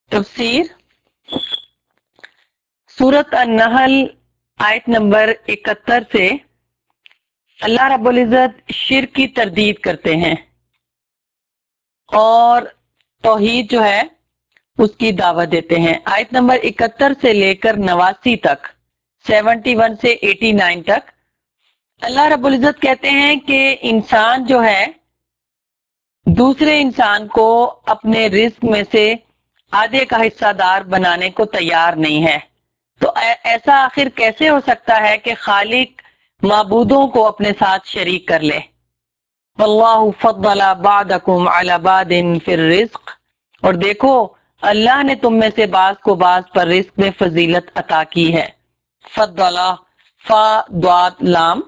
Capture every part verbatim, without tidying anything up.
تفسیر سورت النحل آیت نمبر اکہتر سے اللہ رب العزت شرک کی تردید کرتے ہیں اور توحید جو ہے اس کی دعوت دیتے ہیں. آیت نمبر اکہتر سے لے کر نواسی تک، سیونٹی ون سے ایٹی نائن تک اللہ رب العزت کہتے ہیں کہ انسان جو ہے دوسرے انسان کو اپنے رزق میں سے آدھے کا حصہ دار بنانے کو تیار نہیں ہے. تو ایسا آخر کیسے ہو سکتا ہے کہ خالق معبودوں کو اپنے ساتھ شریک کر لے؟ واللہ فضل بعضکم علی بعض فی الرزق، اور دیکھو اللہ نے تم میں سے بعض کو بعض پر رزق میں فضیلت عطا کی ہے. فضل، فا ضاد لام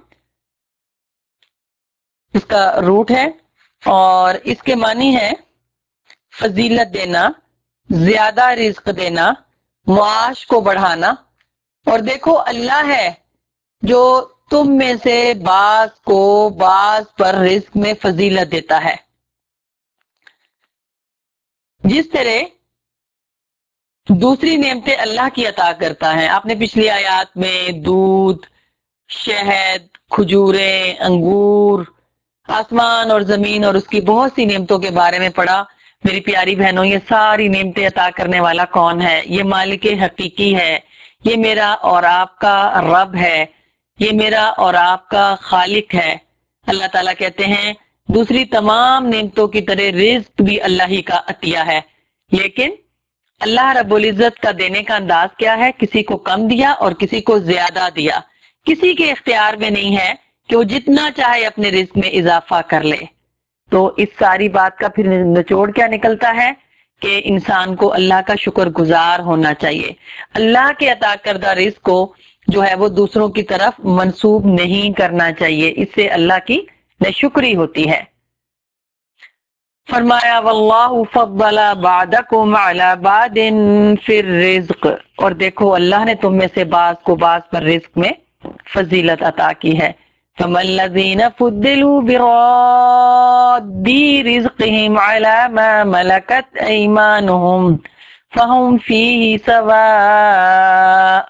اس کا روٹ ہے اور اس کے معنی ہے فضیلت دینا، زیادہ رزق دینا، معاش کو بڑھانا. اور دیکھو اللہ ہے جو تم میں سے بعض کو بعض پر رزق میں فضیلت دیتا ہے. جس طرح دوسری نعمتیں اللہ کی عطا کرتا ہے. آپ نے پچھلی آیات میں دودھ، شہد، کھجوریں، انگور، آسمان اور زمین اور اس کی بہت سی نعمتوں کے بارے میں پڑھا. میری پیاری بہنوں، یہ ساری نعمتیں عطا کرنے والا کون ہے؟ یہ مالک حقیقی ہے، یہ میرا اور آپ کا رب ہے، یہ میرا اور آپ کا خالق ہے. اللہ تعالیٰ کہتے ہیں دوسری تمام نعمتوں کی طرح رزق بھی اللہ ہی کا عطیہ ہے، لیکن اللہ رب العزت کا دینے کا انداز کیا ہے؟ کسی کو کم دیا اور کسی کو زیادہ دیا. کسی کے اختیار میں نہیں ہے کہ وہ جتنا چاہے اپنے رزق میں اضافہ کر لے. تو اس ساری بات کا پھر نچوڑ کیا نکلتا ہے کہ انسان کو اللہ کا شکر گزار ہونا چاہیے. اللہ کے عطا کردہ رزق کو جو ہے وہ دوسروں کی طرف منسوب نہیں کرنا چاہیے، اس سے اللہ کی ناشکری ہوتی ہے. فرمایا واللہ فضل بعضکم علی بعض فی الرزق، اور دیکھو اللہ نے تم میں سے بعض کو بعض پر رزق میں فضیلت عطا کی ہے. فَمَا الَّذِينَ فُضِّلُوا بِرَادِّ رِزْقِهِمْ عَلَى مَا مَلَكَتْ أَيْمَانُهُمْ فَهُمْ فِيهِ سَوَاءٌ.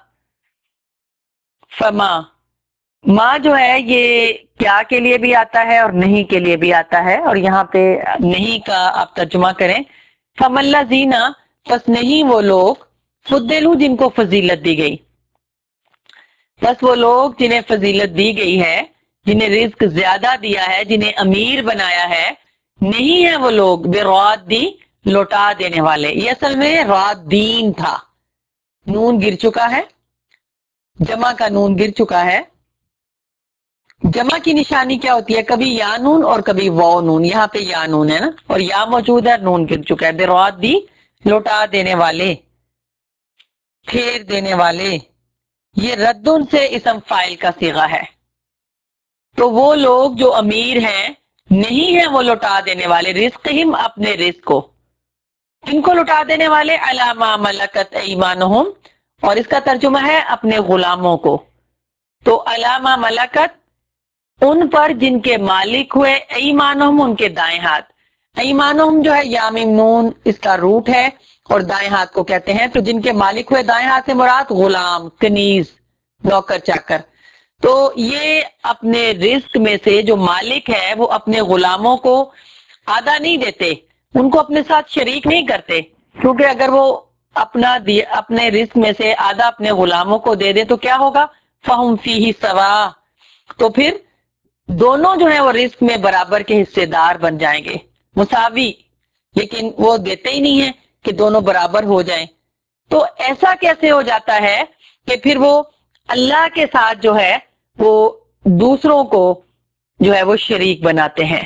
فما ماں جو ہے یہ کیا کے لیے بھی آتا ہے اور نہیں کے لیے بھی آتا ہے، اور یہاں پہ نہیں کا آپ ترجمہ کریں فَمَا الَّذِينَ، پس نہیں وہ لوگ فُضِّلُوا جن کو فضیلت دی گئی، بس وہ لوگ جنہیں فضیلت دی گئی ہے، جنہیں رزق زیادہ دیا ہے، جنہیں امیر بنایا ہے، نہیں ہے وہ لوگ برادی لوٹا دینے والے. یہ اصل میں رادین تھا، نون گر چکا ہے، جمع کا نون گر چکا ہے. جمع کی نشانی کیا ہوتی ہے؟ کبھی یا نون اور کبھی واو نون. یہاں پہ یا نون ہے نا، اور یا موجود ہے، نون گر چکا ہے. برادی لوٹا دینے والے، پھیر دینے والے. یہ ردن سے اسم فائل کا صیغہ ہے. تو وہ لوگ جو امیر ہیں نہیں ہیں وہ لوٹا دینے والے، رزقہم اپنے رزق کو. کن کو لوٹا دینے والے؟ علی ما ملکت ایمانہم، اور اس کا ترجمہ ہے اپنے غلاموں کو. تو علی ما ملکت ان پر جن کے مالک ہوئے، ایمانہم ان کے دائیں ہاتھ. ایمانہم جو ہے یامیم نون اس کا روٹ ہے اور دائیں ہاتھ کو کہتے ہیں. تو جن کے مالک ہوئے دائیں ہاتھ سے مراد غلام، کنیز، نوکر چاکر. تو یہ اپنے رزق میں سے جو مالک ہے وہ اپنے غلاموں کو آدھا نہیں دیتے، ان کو اپنے ساتھ شریک نہیں کرتے، کیونکہ اگر وہ اپنا اپنے رزق میں سے آدھا اپنے غلاموں کو دے دے تو کیا ہوگا؟ فہم فیہ سوا، تو پھر دونوں جو ہیں وہ رزق میں برابر کے حصے دار بن جائیں گے، مساوی. لیکن وہ دیتے ہی نہیں ہیں کہ دونوں برابر ہو جائیں. تو ایسا کیسے ہو جاتا ہے کہ پھر وہ اللہ کے ساتھ جو ہے وہ دوسروں کو جو ہے وہ شریک بناتے ہیں؟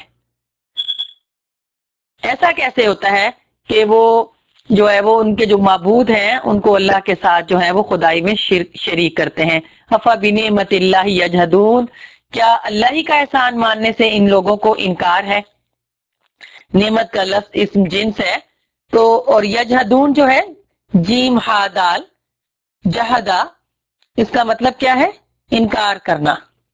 ایسا کیسے ہوتا ہے کہ وہ جو ہے وہ ان کے جو معبود ہیں ان کو اللہ کے ساتھ جو ہے وہ خدائی میں شرک شریک کرتے ہیں؟ افا بنعمت اللہ یجحدون، کیا اللہ ہی کا احسان ماننے سے ان لوگوں کو انکار ہے؟ نعمت کا لفظ اسم جنس ہے. تو اور یجحدون جو ہے جیم ہا دال جہدا، اس کا مطلب کیا ہے؟ انکار کرنا.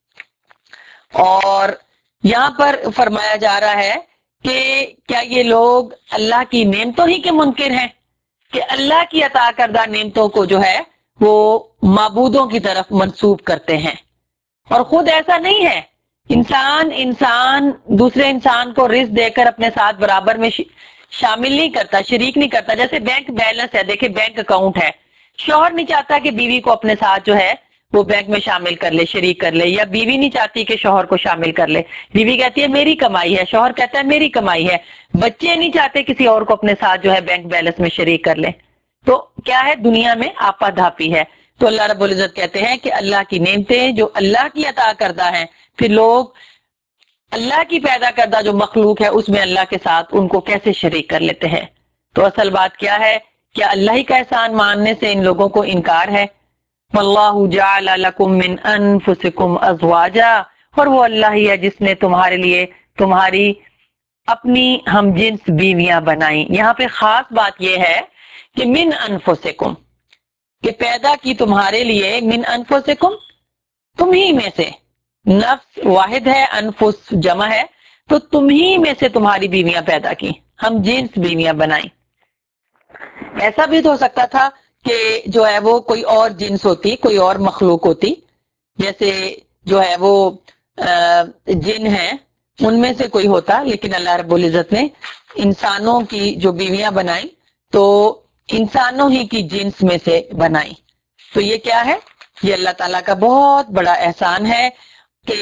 اور یہاں پر فرمایا جا رہا ہے کہ کیا یہ لوگ اللہ کی نعمتوں ہی کے منکر ہیں؟ کہ اللہ کی عطا کردہ نعمتوں کو جو ہے وہ معبودوں کی طرف منسوب کرتے ہیں، اور خود ایسا نہیں ہے۔ انسان انسان دوسرے انسان کو رزق دے کر اپنے ساتھ برابر میں شامل نہیں کرتا، شریک نہیں کرتا۔ جیسے بینک بیلنس ہے، دیکھیں بینک اکاؤنٹ ہے، شوہر نہیں چاہتا کہ بیوی کو اپنے ساتھ جو ہے وہ بینک میں شامل کر لے، شریک کر لے، یا بیوی نہیں چاہتی کہ شوہر کو شامل کر لے۔ بیوی کہتی ہے میری کمائی ہے، شوہر کہتا ہے میری کمائی ہے۔ بچے نہیں چاہتے کسی اور کو اپنے ساتھ جو ہے بینک بیلنس میں شریک کر لیں۔ تو کیا ہے، دنیا میں آپا دھاپی ہے۔ تو اللہ رب العزت کہتے ہیں کہ اللہ کی نعمتیں جو اللہ کی عطا کردہ ہیں، پھر لوگ اللہ کی پیدا کردہ جو مخلوق ہے اس میں اللہ کے ساتھ ان کو کیسے شریک کر لیتے ہیں۔ تو اصل بات کیا ہے، کیا اللہ ہی کا احسان ماننے سے ان لوگوں کو انکار ہے؟ واللہ جعل لکم من انفسکم ازواجا، اور وہ اللہ ہی ہے جس نے تمہارے لیے تمہاری اپنی ہم جنس بیویاں بنائیں۔ یہاں پہ خاص بات یہ ہے کہ من انفسکم، کہ پیدا کی تمہارے لیے، من انفسکم تم ہی میں سے، نفس واحد ہے، انفس جمع ہے، تو تم ہی میں سے تمہاری بیویاں پیدا کی، ہم جنس بیویاں بنائیں۔ ایسا بھی تو ہو سکتا تھا کہ جو ہے وہ کوئی اور جنس ہوتی، کوئی اور مخلوق ہوتی، جیسے جو ہے وہ جن ہے ان میں سے کوئی ہوتا، لیکن اللہ رب العزت نے انسانوں کی جو بیویاں بنائیں تو انسانوں ہی کی جنس میں سے بنائیں۔ تو یہ کیا ہے، یہ اللہ تعالیٰ کا بہت بڑا احسان ہے کہ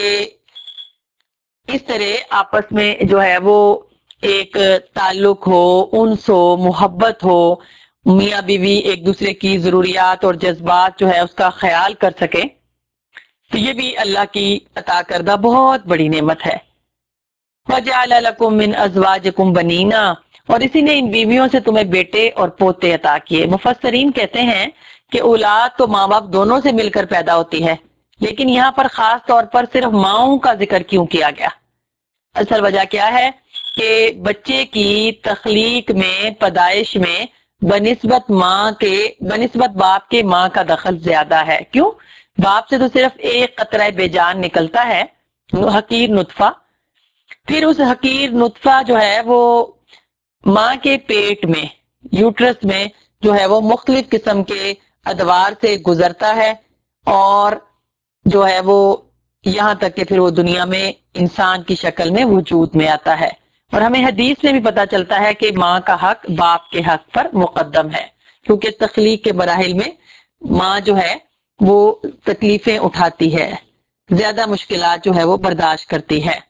اس طرح آپس میں جو ہے وہ ایک تعلق ہو، انس ہو، محبت ہو، میاں بیوی ایک دوسرے کی ضروریات اور جذبات جو ہے اس کا خیال کر سکے، تو یہ بھی اللہ کی عطا کردہ بہت بڑی نعمت ہے۔ وَجَعَلَ لَكُم مِّنْ أَزْوَاجِكُمْ بَنِينَ، اور اسی نے ان بیویوں سے تمہیں بیٹے اور پوتے عطا کیے۔ مفسرین کہتے ہیں کہ اولاد تو ماں باپ دونوں سے مل کر پیدا ہوتی ہے، لیکن یہاں پر خاص طور پر صرف ماؤں کا ذکر کیوں کیا گیا؟ اصل وجہ کیا ہے کہ بچے کی تخلیق میں، پیدائش میں بنسبت ماں کے بنسبت باپ کے ماں کا دخل زیادہ ہے۔ کیوں؟ باپ سے تو صرف ایک قطرہ بے جان نکلتا ہے، حقیر نطفہ، پھر اس حقیر نطفہ جو ہے وہ ماں کے پیٹ میں، یوٹرس میں جو ہے وہ مختلف قسم کے ادوار سے گزرتا ہے، اور جو ہے وہ یہاں تک کہ پھر وہ دنیا میں انسان کی شکل میں وجود میں آتا ہے۔ اور ہمیں حدیث میں بھی پتا چلتا ہے کہ ماں کا حق باپ کے حق پر مقدم ہے، کیونکہ تخلیق کے مراحل میں ماں جو ہے وہ تکلیفیں اٹھاتی ہے، زیادہ مشکلات جو ہے وہ برداشت کرتی ہے۔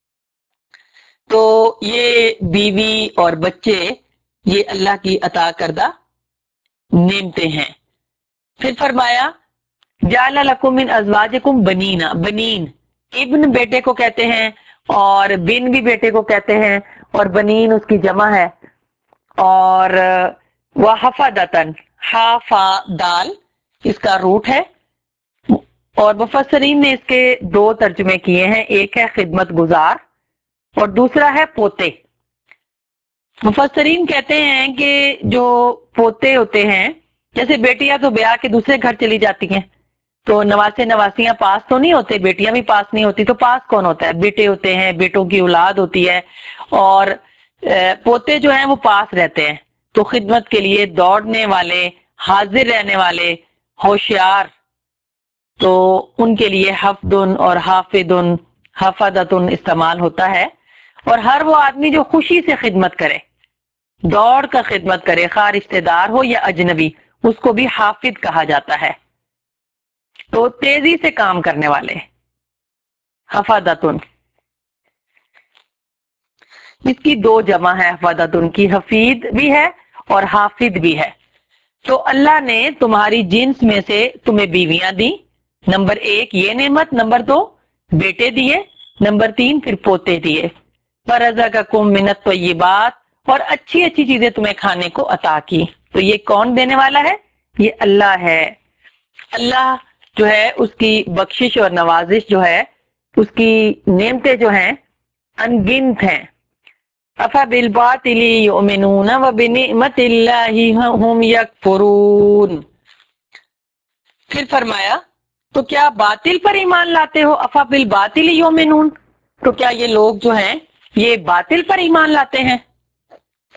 تو یہ بیوی اور بچے یہ اللہ کی عطا کردہ نعمتیں ہیں۔ پھر فرمایا جعل لکم من ازواجکم بنین، بنین ابن بیٹے کو کہتے ہیں، اور بن بھی بیٹے کو کہتے ہیں، اور بنین اس کی جمع ہے۔ اور وحفدتن، ہا فا دال اس کا روٹ ہے، اور مفسرین نے اس کے دو ترجمے کیے ہیں، ایک ہے خدمت گزار اور دوسرا ہے پوتے۔ مفسرین کہتے ہیں کہ جو پوتے ہوتے ہیں، جیسے بیٹیاں تو بیاہ کے دوسرے گھر چلی جاتی ہیں تو نواسے نواسیاں پاس تو نہیں ہوتے، بیٹیاں بھی پاس نہیں ہوتی، تو پاس کون ہوتا ہے؟ بیٹے ہوتے ہیں، بیٹوں کی اولاد ہوتی ہے، اور پوتے جو ہیں وہ پاس رہتے ہیں، تو خدمت کے لیے دوڑنے والے، حاضر رہنے والے، ہوشیار، تو ان کے لیے حفدن اور حافدن، حفدتن استعمال ہوتا ہے۔ اور ہر وہ آدمی جو خوشی سے خدمت کرے، دوڑ کر خدمت کرے، خواہ رشتہ دار ہو یا اجنبی، اس کو بھی حافظ کہا جاتا ہے۔ تو تیزی سے کام کرنے والے، حفدتن، اس کی دو جمع ہے، حفدتن کی، حفید بھی ہے اور حافظ بھی ہے۔ تو اللہ نے تمہاری جنس میں سے تمہیں بیویاں دی، نمبر ایک یہ نعمت، نمبر دو بیٹے دیے، نمبر تین پھر پوتے دیے۔ وَرَزَقَكُم مِّنَ الطَّيِّبَاتِ، اور اچھی اچھی چیزیں تمہیں کھانے کو عطا کی۔ تو یہ کون دینے والا ہے؟ یہ اللہ ہے۔ اللہ جو ہے اس کی بخشش اور نوازش جو ہے، اس کی نعمتیں جو ہیں انگنت ہیں۔ أَفَبِالْبَاطِلِ يُؤْمِنُونَ وَبِنِعْمَةِ اللَّهِ هُمْ يَكْفُرُونَ۔ پھر فرمایا تو کیا باطل پر ایمان لاتے ہو؟ أَفَبِالْبَاطِلِ يُؤْمِنُونَ، تو کیا یہ لوگ جو ہیں یہ باطل پر ایمان لاتے ہیں؟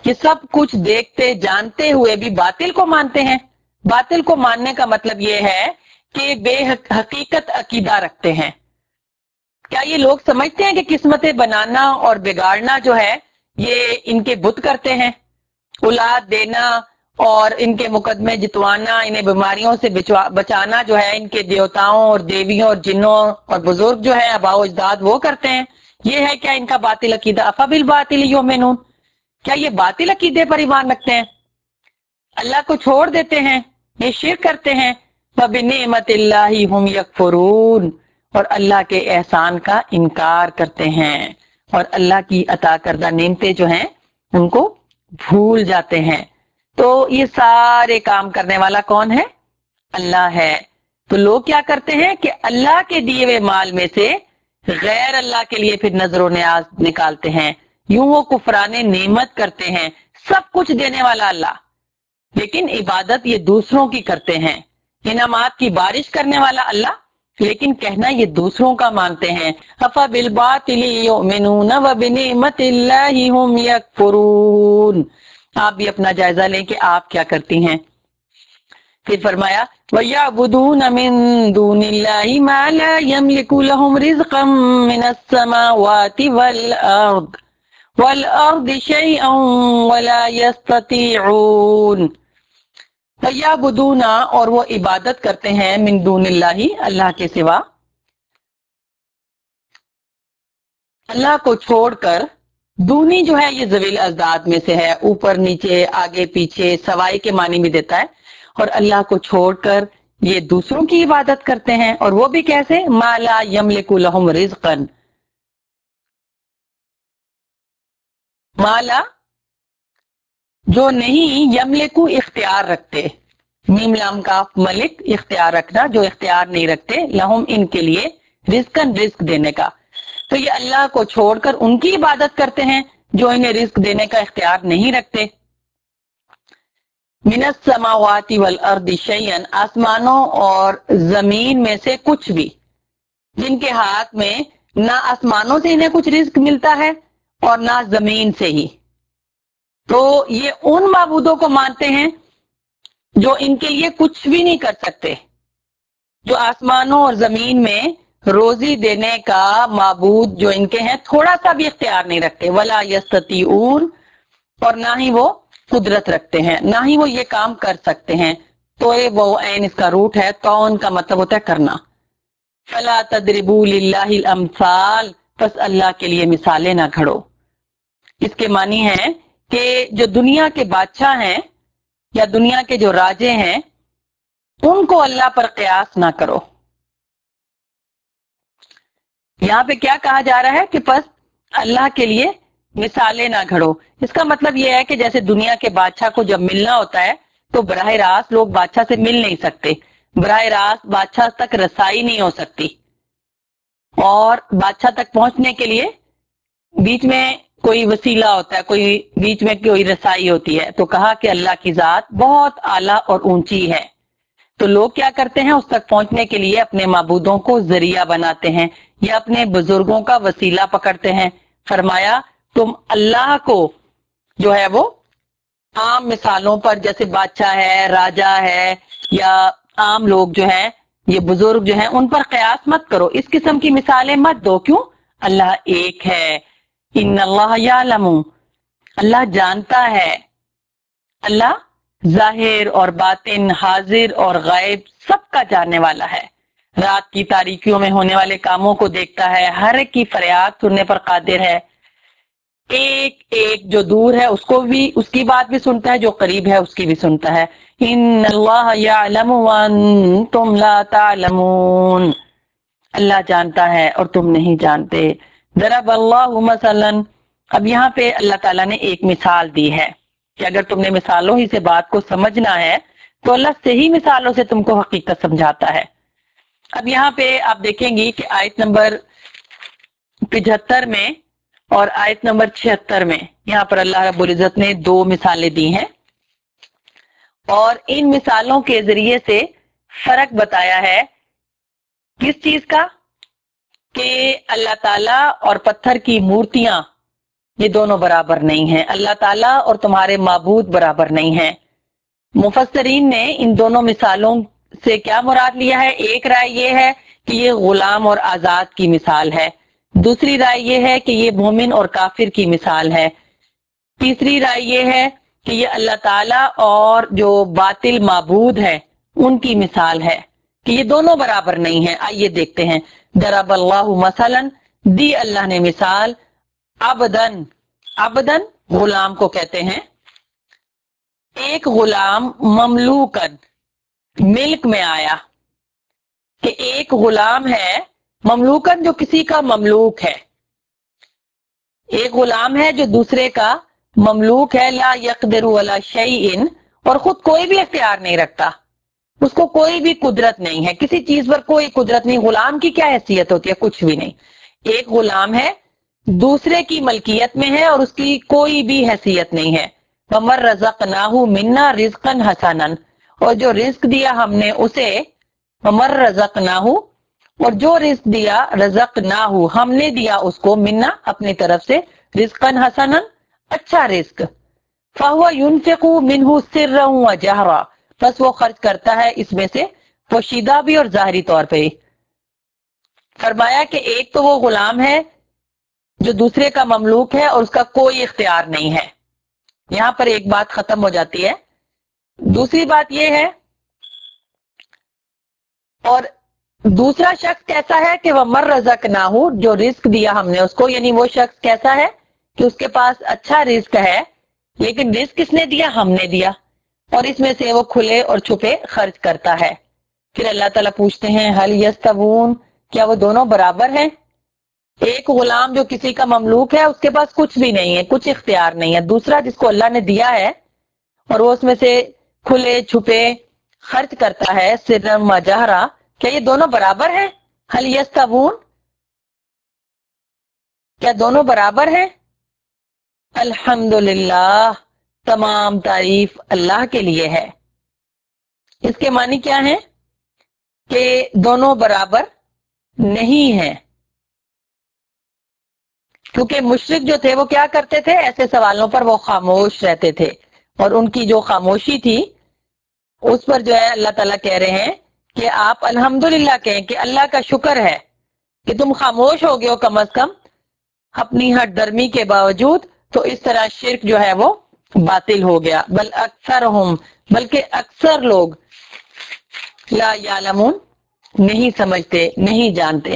کہ سب کچھ دیکھتے جانتے ہوئے بھی باطل کو مانتے ہیں. باطل کو ماننے کا مطلب یہ ہے کہ بے حقیقت عقیدہ رکھتے ہیں. کیا یہ لوگ سمجھتے ہیں کہ قسمتیں بنانا اور بگاڑنا جو ہے یہ ان کے بت کرتے ہیں؟ اولاد دینا اور ان کے مقدمے جتوانا، انہیں بیماریوں سے بچانا جو ہے ان کے دیوتاؤں اور دیویوں اور جنوں اور بزرگ جو ہے آباء و اجداد وہ کرتے ہیں. یہ ہے کیا ان کا باطل عقیدہ؟ افبالباطل یؤمنون، کیا یہ باطل عقیدے پر ایمان رکھتے ہیں؟ اللہ کو چھوڑ دیتے ہیں، یہ شرک کرتے ہیں. فبنعمت اللہ ہم یکفرون، اور اللہ کے احسان کا انکار کرتے ہیں اور اللہ کی عطا کردہ نعمتیں جو ہیں ان کو بھول جاتے ہیں. تو یہ سارے کام کرنے والا کون ہے؟ اللہ ہے. تو لوگ کیا کرتے ہیں کہ اللہ کے دیے ہوئے مال میں سے غیر اللہ کے لیے پھر نظر و نیاز نکالتے ہیں. یوں وہ کفران نعمت کرتے ہیں. سب کچھ دینے والا اللہ، لیکن عبادت یہ دوسروں کی کرتے ہیں. انعامات کی بارش کرنے والا اللہ، لیکن کہنا یہ دوسروں کا مانتے ہیں. افبالباطل یؤمنون وبنعمت اللہ ہم یکفرون. آپ بھی اپنا جائزہ لیں کہ آپ کیا کرتی ہیں. پھر فرمایا وَيَعْبُدُونَ مِن دُونِ اللَّهِ مَا لَا يَمْلِكُ لَهُمْ رِزْقًا مِنَ السَّمَاوَاتِ وَالْأَرْضِ وَالْأَرْضِ شَيْئًا وَلَا يَسْتَطِيعُونَ. وَيَعْبُدُونَ، اور وہ عبادت کرتے ہیں، من دون اللہ، اللہ کے سوا، اللہ کو چھوڑ کر. دونی جو ہے یہ ذویل ازداد میں سے ہے، اوپر نیچے آگے پیچھے سوائے کے معنی بھی دیتا ہے. اور اللہ کو چھوڑ کر یہ دوسروں کی عبادت کرتے ہیں، اور وہ بھی کیسے؟ ما لا یملک لہم رزقا، مالا جو نہیں، یملکو اختیار رکھتے، میم لام کاف ملک اختیار رکھنا، جو اختیار نہیں رکھتے، لہم ان کے لیے، رزقن رزق دینے کا. تو یہ اللہ کو چھوڑ کر ان کی عبادت کرتے ہیں جو انہیں رزق دینے کا اختیار نہیں رکھتے. من السماوات والارض شیئا، آسمانوں اور زمین میں سے کچھ بھی، جن کے ہاتھ میں نہ آسمانوں سے انہیں کچھ رزق ملتا ہے اور نہ زمین سے ہی. تو یہ ان معبودوں کو مانتے ہیں جو ان کے لیے کچھ بھی نہیں کر سکتے، جو آسمانوں اور زمین میں روزی دینے کا معبود جو ان کے ہیں تھوڑا سا بھی اختیار نہیں رکھتے. ولا یستطیعون، اور نہ ہی وہ قدرت رکھتے ہیں، نہ ہی وہ یہ کام کر سکتے ہیں. تو یہ وہ عین اس کا روٹ ہے، کون کا مطلب ہوتا ہے کرنا. فلا تضربوا للہ الامثال، پس اللہ کے لیے مثالیں نہ گھڑو. اس کے معنی ہے کہ جو دنیا کے بادشاہ ہیں یا دنیا کے جو راجے ہیں ان کو اللہ پر قیاس نہ کرو. یہاں پہ کیا کہا جا رہا ہے کہ پس اللہ کے لیے مثالیں نہ گھڑو. اس کا مطلب یہ ہے کہ جیسے دنیا کے بادشاہ کو جب ملنا ہوتا ہے تو براہ راست لوگ بادشاہ سے مل نہیں سکتے، براہ راست بادشاہ تک رسائی نہیں ہو سکتی، اور بادشاہ تک پہنچنے کے لیے بیچ میں کوئی وسیلہ ہوتا ہے، کوئی بیچ میں کوئی رسائی ہوتی ہے. تو کہا کہ اللہ کی ذات بہت اعلیٰ اور اونچی ہے. تو لوگ کیا کرتے ہیں؟ اس تک پہنچنے کے لیے اپنے معبودوں کو ذریعہ بناتے ہیں یا اپنے بزرگوں کا وسیلہ پکڑتے ہیں. فرمایا تم اللہ کو جو ہے وہ عام مثالوں پر، جیسے بادشاہ ہے، راجا ہے، یا عام لوگ جو ہیں، یہ بزرگ جو ہیں، ان پر قیاس مت کرو، اس قسم کی مثالیں مت دو. کیوں؟ اللہ ایک ہے. ان اللہ یعلم، اللہ جانتا ہے. اللہ ظاہر اور باطن، حاضر اور غائب سب کا جاننے والا ہے. رات کی تاریکیوں میں ہونے والے کاموں کو دیکھتا ہے، ہر ایک کی فریاد سننے پر قادر ہے. ایک ایک جو دور ہے اس کو بھی، اس کی بات بھی سنتا ہے، جو قریب ہے اس کی بھی سنتا ہے. ان اللہ یعلم وانتم لا تعلمون، اللہ جانتا ہے اور تم نہیں جانتے. ضرب اللہ مثلا، اب یہاں پہ اللہ تعالیٰ نے ایک مثال دی ہے کہ اگر تم نے مثالوں ہی سے بات کو سمجھنا ہے تو اللہ صحیح مثالوں سے تم کو حقیقت سمجھاتا ہے. اب یہاں پہ آپ دیکھیں گی کہ آیت نمبر پچہتر میں اور آیت نمبر چھہتر میں یہاں پر اللہ رب العزت نے دو مثالیں دی ہیں، اور ان مثالوں کے ذریعے سے فرق بتایا ہے کس چیز کا؟ کہ اللہ تعالیٰ اور پتھر کی مورتیاں یہ دونوں برابر نہیں ہیں. اللہ تعالیٰ اور تمہارے معبود برابر نہیں ہیں. مفسرین نے ان دونوں مثالوں سے کیا مراد لیا ہے؟ ایک رائے یہ ہے کہ یہ غلام اور آزاد کی مثال ہے. دوسری رائے یہ ہے کہ یہ مومن اور کافر کی مثال ہے. تیسری رائے یہ ہے کہ یہ اللہ تعالیٰ اور جو باطل معبود ہے ان کی مثال ہے کہ یہ دونوں برابر نہیں ہیں. آئیے دیکھتے ہیں. ضرب اللہ مثلا، دی اللہ نے مثال، عبدن، عبدن غلام کو کہتے ہیں. ایک غلام مملوکن، ملک میں آیا کہ ایک غلام ہے مملوکن جو کسی کا مملوک ہے. ایک غلام ہے جو دوسرے کا مملوک ہے. لا یقدر علی شیء، اور خود کوئی بھی اختیار نہیں رکھتا، اس کو کوئی بھی قدرت نہیں ہے، کسی چیز پر کوئی قدرت نہیں. غلام کی کیا حیثیت ہوتی ہے؟ کچھ بھی نہیں. ایک غلام ہے دوسرے کی ملکیت میں ہے اور اس کی کوئی بھی حیثیت نہیں ہے. وَمَن رَزَقْنَاهُ مِنَّا رِزْقًا حَسَنًا، اور جو رزق دیا ہم نے اسے، وَمَن رَزَقْنَاهُ، اور جو رزق دیا، رزقناہ ہم نے دیا اس کو، منا اپنی طرف سے، رزقاً حسنا اچھا رزق، فَهُوَ يُنْفِقُ مِنْهُ سِرًّا وَجَهْرًا، بس وہ خرچ کرتا ہے اس میں سے پوشیدہ بھی اور ظاہری طور پہ. فرمایا کہ ایک تو وہ غلام ہے جو دوسرے کا مملوک ہے اور اس کا کوئی اختیار نہیں ہے. یہاں پر ایک بات ختم ہو جاتی ہے. دوسری بات یہ ہے، اور دوسرا شخص کیسا ہے کہ وہ مر رزق نہ ہو، جو رزق دیا ہم نے اس کو، یعنی وہ شخص کیسا ہے کہ اس کے پاس اچھا رزق ہے لیکن رزق کس نے دیا؟ ہم نے دیا، اور اس میں سے وہ کھلے اور چھپے خرچ کرتا ہے. پھر اللہ تعالیٰ پوچھتے ہیں ہل یستوون، کیا وہ دونوں برابر ہیں؟ ایک غلام جو کسی کا مملوک ہے اس کے پاس کچھ بھی نہیں ہے، کچھ اختیار نہیں ہے. دوسرا جس کو اللہ نے دیا ہے اور وہ اس میں سے کھلے چھپے خرچ کرتا ہے، سرم و جہرا، کیا یہ دونوں برابر ہیں؟ ہل یستوون، کیا دونوں برابر ہیں؟ الحمدللہ، تمام تعریف اللہ کے لیے ہے. اس کے معنی کیا ہیں؟ کہ دونوں برابر نہیں ہیں. کیونکہ مشرک جو تھے وہ کیا کرتے تھے؟ ایسے سوالوں پر وہ خاموش رہتے تھے، اور ان کی جو خاموشی تھی اس پر جو ہے اللہ تعالیٰ کہہ رہے ہیں کہ آپ الحمدللہ کہیں کہ اللہ کا شکر ہے کہ تم خاموش ہو گئے ہو کم از کم اپنی ہٹ درمی کے باوجود. تو اس طرح شرک جو ہے وہ باطل ہو گیا. بل اکثرہم، بلکہ اکثر لوگ، لا یعلمون، نہیں سمجھتے، نہیں جانتے.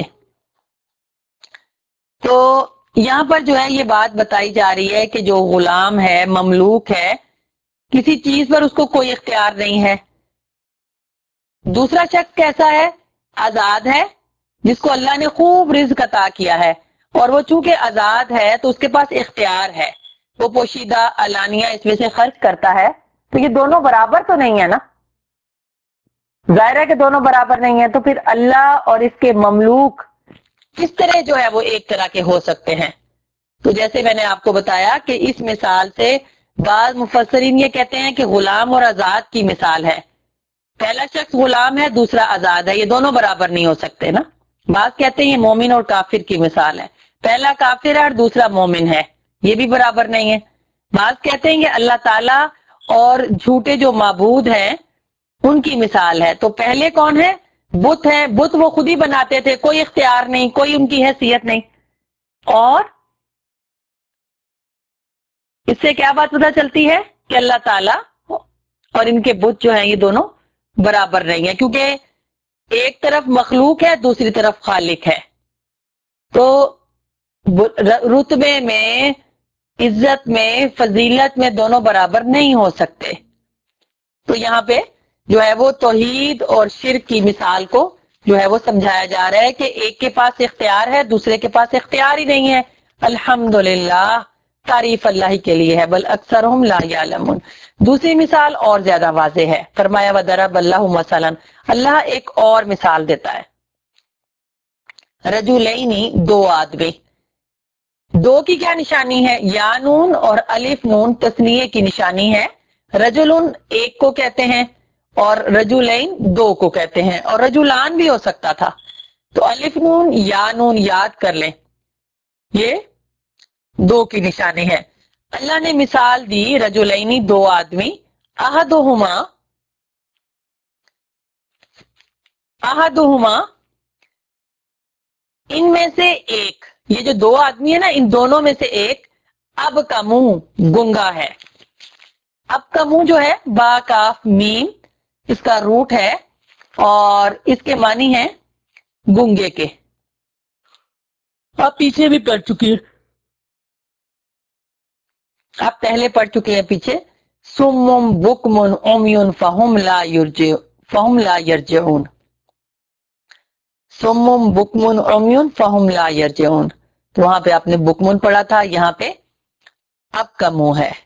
تو یہاں پر جو ہے یہ بات بتائی جا رہی ہے کہ جو غلام ہے، مملوک ہے، کسی چیز پر اس کو کوئی اختیار نہیں ہے. دوسرا شخص کیسا ہے؟ آزاد ہے، جس کو اللہ نے خوب رزق عطا کیا ہے، اور وہ چونکہ آزاد ہے تو اس کے پاس اختیار ہے، وہ پوشیدہ علانیہ اس میں سے خرچ کرتا ہے. تو یہ دونوں برابر تو نہیں ہے نا، ظاہر ہے کہ دونوں برابر نہیں ہیں. تو پھر اللہ اور اس کے مملوک کس طرح جو ہے وہ ایک طرح کے ہو سکتے ہیں؟ تو جیسے میں نے آپ کو بتایا کہ اس مثال سے بعض مفسرین یہ کہتے ہیں کہ غلام اور آزاد کی مثال ہے. پہلا شخص غلام ہے، دوسرا آزاد ہے، یہ دونوں برابر نہیں ہو سکتے نا. بعض کہتے ہیں یہ مومن اور کافر کی مثال ہے، پہلا کافر ہے اور دوسرا مومن ہے، یہ بھی برابر نہیں ہے. بعض کہتے ہیں کہ اللہ تعالیٰ اور جھوٹے جو معبود ہیں ان کی مثال ہے. تو پہلے کون ہے؟ بت ہے، بت وہ خود ہی بناتے تھے، کوئی اختیار نہیں، کوئی ان کی حیثیت نہیں. اور اس سے کیا بات پتہ چلتی ہے کہ اللہ تعالیٰ اور ان کے بت جو ہیں یہ دونوں برابر نہیں ہیں، کیونکہ ایک طرف مخلوق ہے، دوسری طرف خالق ہے. تو رتبے میں، عزت میں، فضیلت میں دونوں برابر نہیں ہو سکتے. تو یہاں پہ جو ہے وہ توحید اور شرک کی مثال کو جو ہے وہ سمجھایا جا رہا ہے کہ ایک کے پاس اختیار ہے، دوسرے کے پاس اختیار ہی نہیں ہے. الحمدللہ، تعریف اللہ ہی کے لیے ہے. بل اکثرہم لا یعلمون. دوسری مثال اور زیادہ واضح ہے. فرمایا وَضَرَبَ اللَّهُ مَثَلًا، اللہ ایک اور مثال دیتا ہے. رجلین، دو آدمی. دو کی کیا نشانی ہے؟ یا نون اور الف نون تثنیے کی نشانی ہے. رجلن ایک کو کہتے ہیں اور رجلین دو کو کہتے ہیں، اور رجلان بھی ہو سکتا تھا. تو الف نون یا نون یاد کر لیں، یہ دو کی نشانی ہے. اللہ نے مثال دی رجلینی دو آدمی احدہما احدہما ان میں سے ایک، یہ جو دو آدمی ہے نا ان دونوں میں سے ایک اب کا منہ گنگا ہے. اب کا منہ جو ہے با کاف میم اس کا روٹ ہے اور اس کے معنی ہے گنگے کے. آپ پیچھے بھی پڑھ چکی ہیں، آپ پہلے پڑھ چکے ہیں پیچھے. سم بکم عمیٌ فہم لا یرجع فہم لا یرجعون. سم بکم عمیٌ فہم لا یرجعون، تو وہاں پہ آپ نے بکمن پڑھا تھا، یہاں پہ اب کا منہ ہے.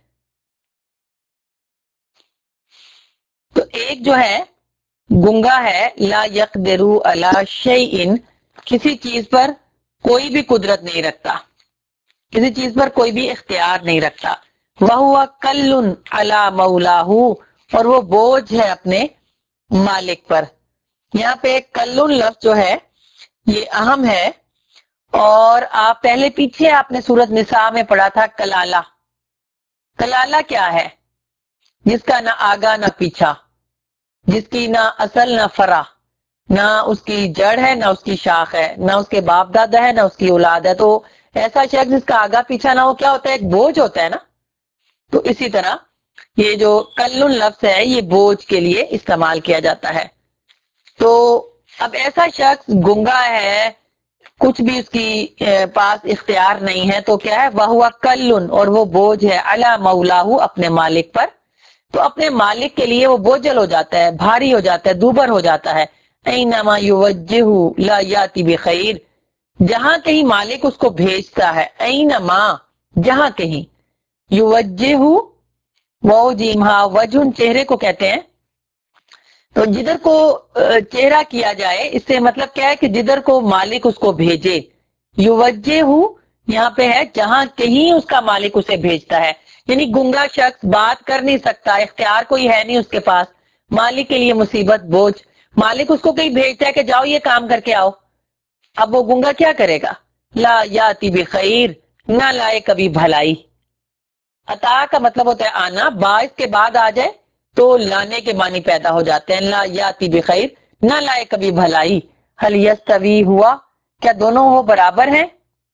تو ایک جو ہے گنگا ہے، لا یقدر علی شیء، کسی چیز پر کوئی بھی قدرت نہیں رکھتا، کسی چیز پر کوئی بھی اختیار نہیں رکھتا. وَهُوَ كَلٌّ عَلَى مَوْلَاهُ، اور وہ بوجھ ہے اپنے مالک پر. یہاں پہ کلن لفظ جو ہے یہ اہم ہے، اور آپ پہلے پیچھے آپ نے سورۃ نساء میں پڑھا تھا کلالہ. کلالہ کیا ہے؟ جس کا نہ آگا نہ پیچھا، جس کی نہ اصل نہ فرع، نہ اس کی جڑ ہے نہ اس کی شاخ ہے، نہ اس کے باپ دادا ہے نہ اس کی اولاد ہے. تو ایسا شخص جس کا آگا پیچھا نہ ہو کیا ہوتا ہے؟ ایک بوجھ ہوتا ہے نا. تو اسی طرح یہ جو کلن لفظ ہے یہ بوجھ کے لیے استعمال کیا جاتا ہے. تو اب ایسا شخص گنگا ہے، کچھ بھی اس کی پاس اختیار نہیں ہے، تو کیا ہے؟ وَهُوَ کلن، اور وہ بوجھ ہے علی مولاہ اپنے مالک پر. تو اپنے مالک کے لیے وہ بوجھل ہو جاتا ہے، بھاری ہو جاتا ہے، دوبر ہو جاتا ہے. اینما یوجہ لا یاتی بخیر، جہاں کہیں مالک اس کو بھیجتا ہے، اینما جہاں کہیں، یوجہ وہ جیم ہا وجہن چہرے کو کہتے ہیں. تو جدھر کو چہرہ کیا جائے اس سے مطلب کیا ہے کہ جدھر کو مالک اس کو بھیجے. یوجہ یہاں پہ ہے جہاں کہیں اس کا مالک اسے بھیجتا ہے. یعنی گنگا شخص بات کر نہیں سکتا، اختیار کوئی ہے نہیں اس کے پاس، مالک کے لیے مصیبت بوجھ، مالک اس کو کہیں بھیجتا ہے کہ جاؤ یہ کام کر کے آؤ. اب وہ گنگا کیا کرے گا؟ لا یاتی بخیر، نہ لائے کبھی بھلائی. عطا کا مطلب ہوتا ہے آنا، باعث کے بعد آ جائے تو لانے کے معنی پیدا ہو جاتے ہیں. لا یاتی بخیر، نہ لائے کبھی بھلائی. حل یستوی ہوا، کیا دونوں وہ برابر ہیں؟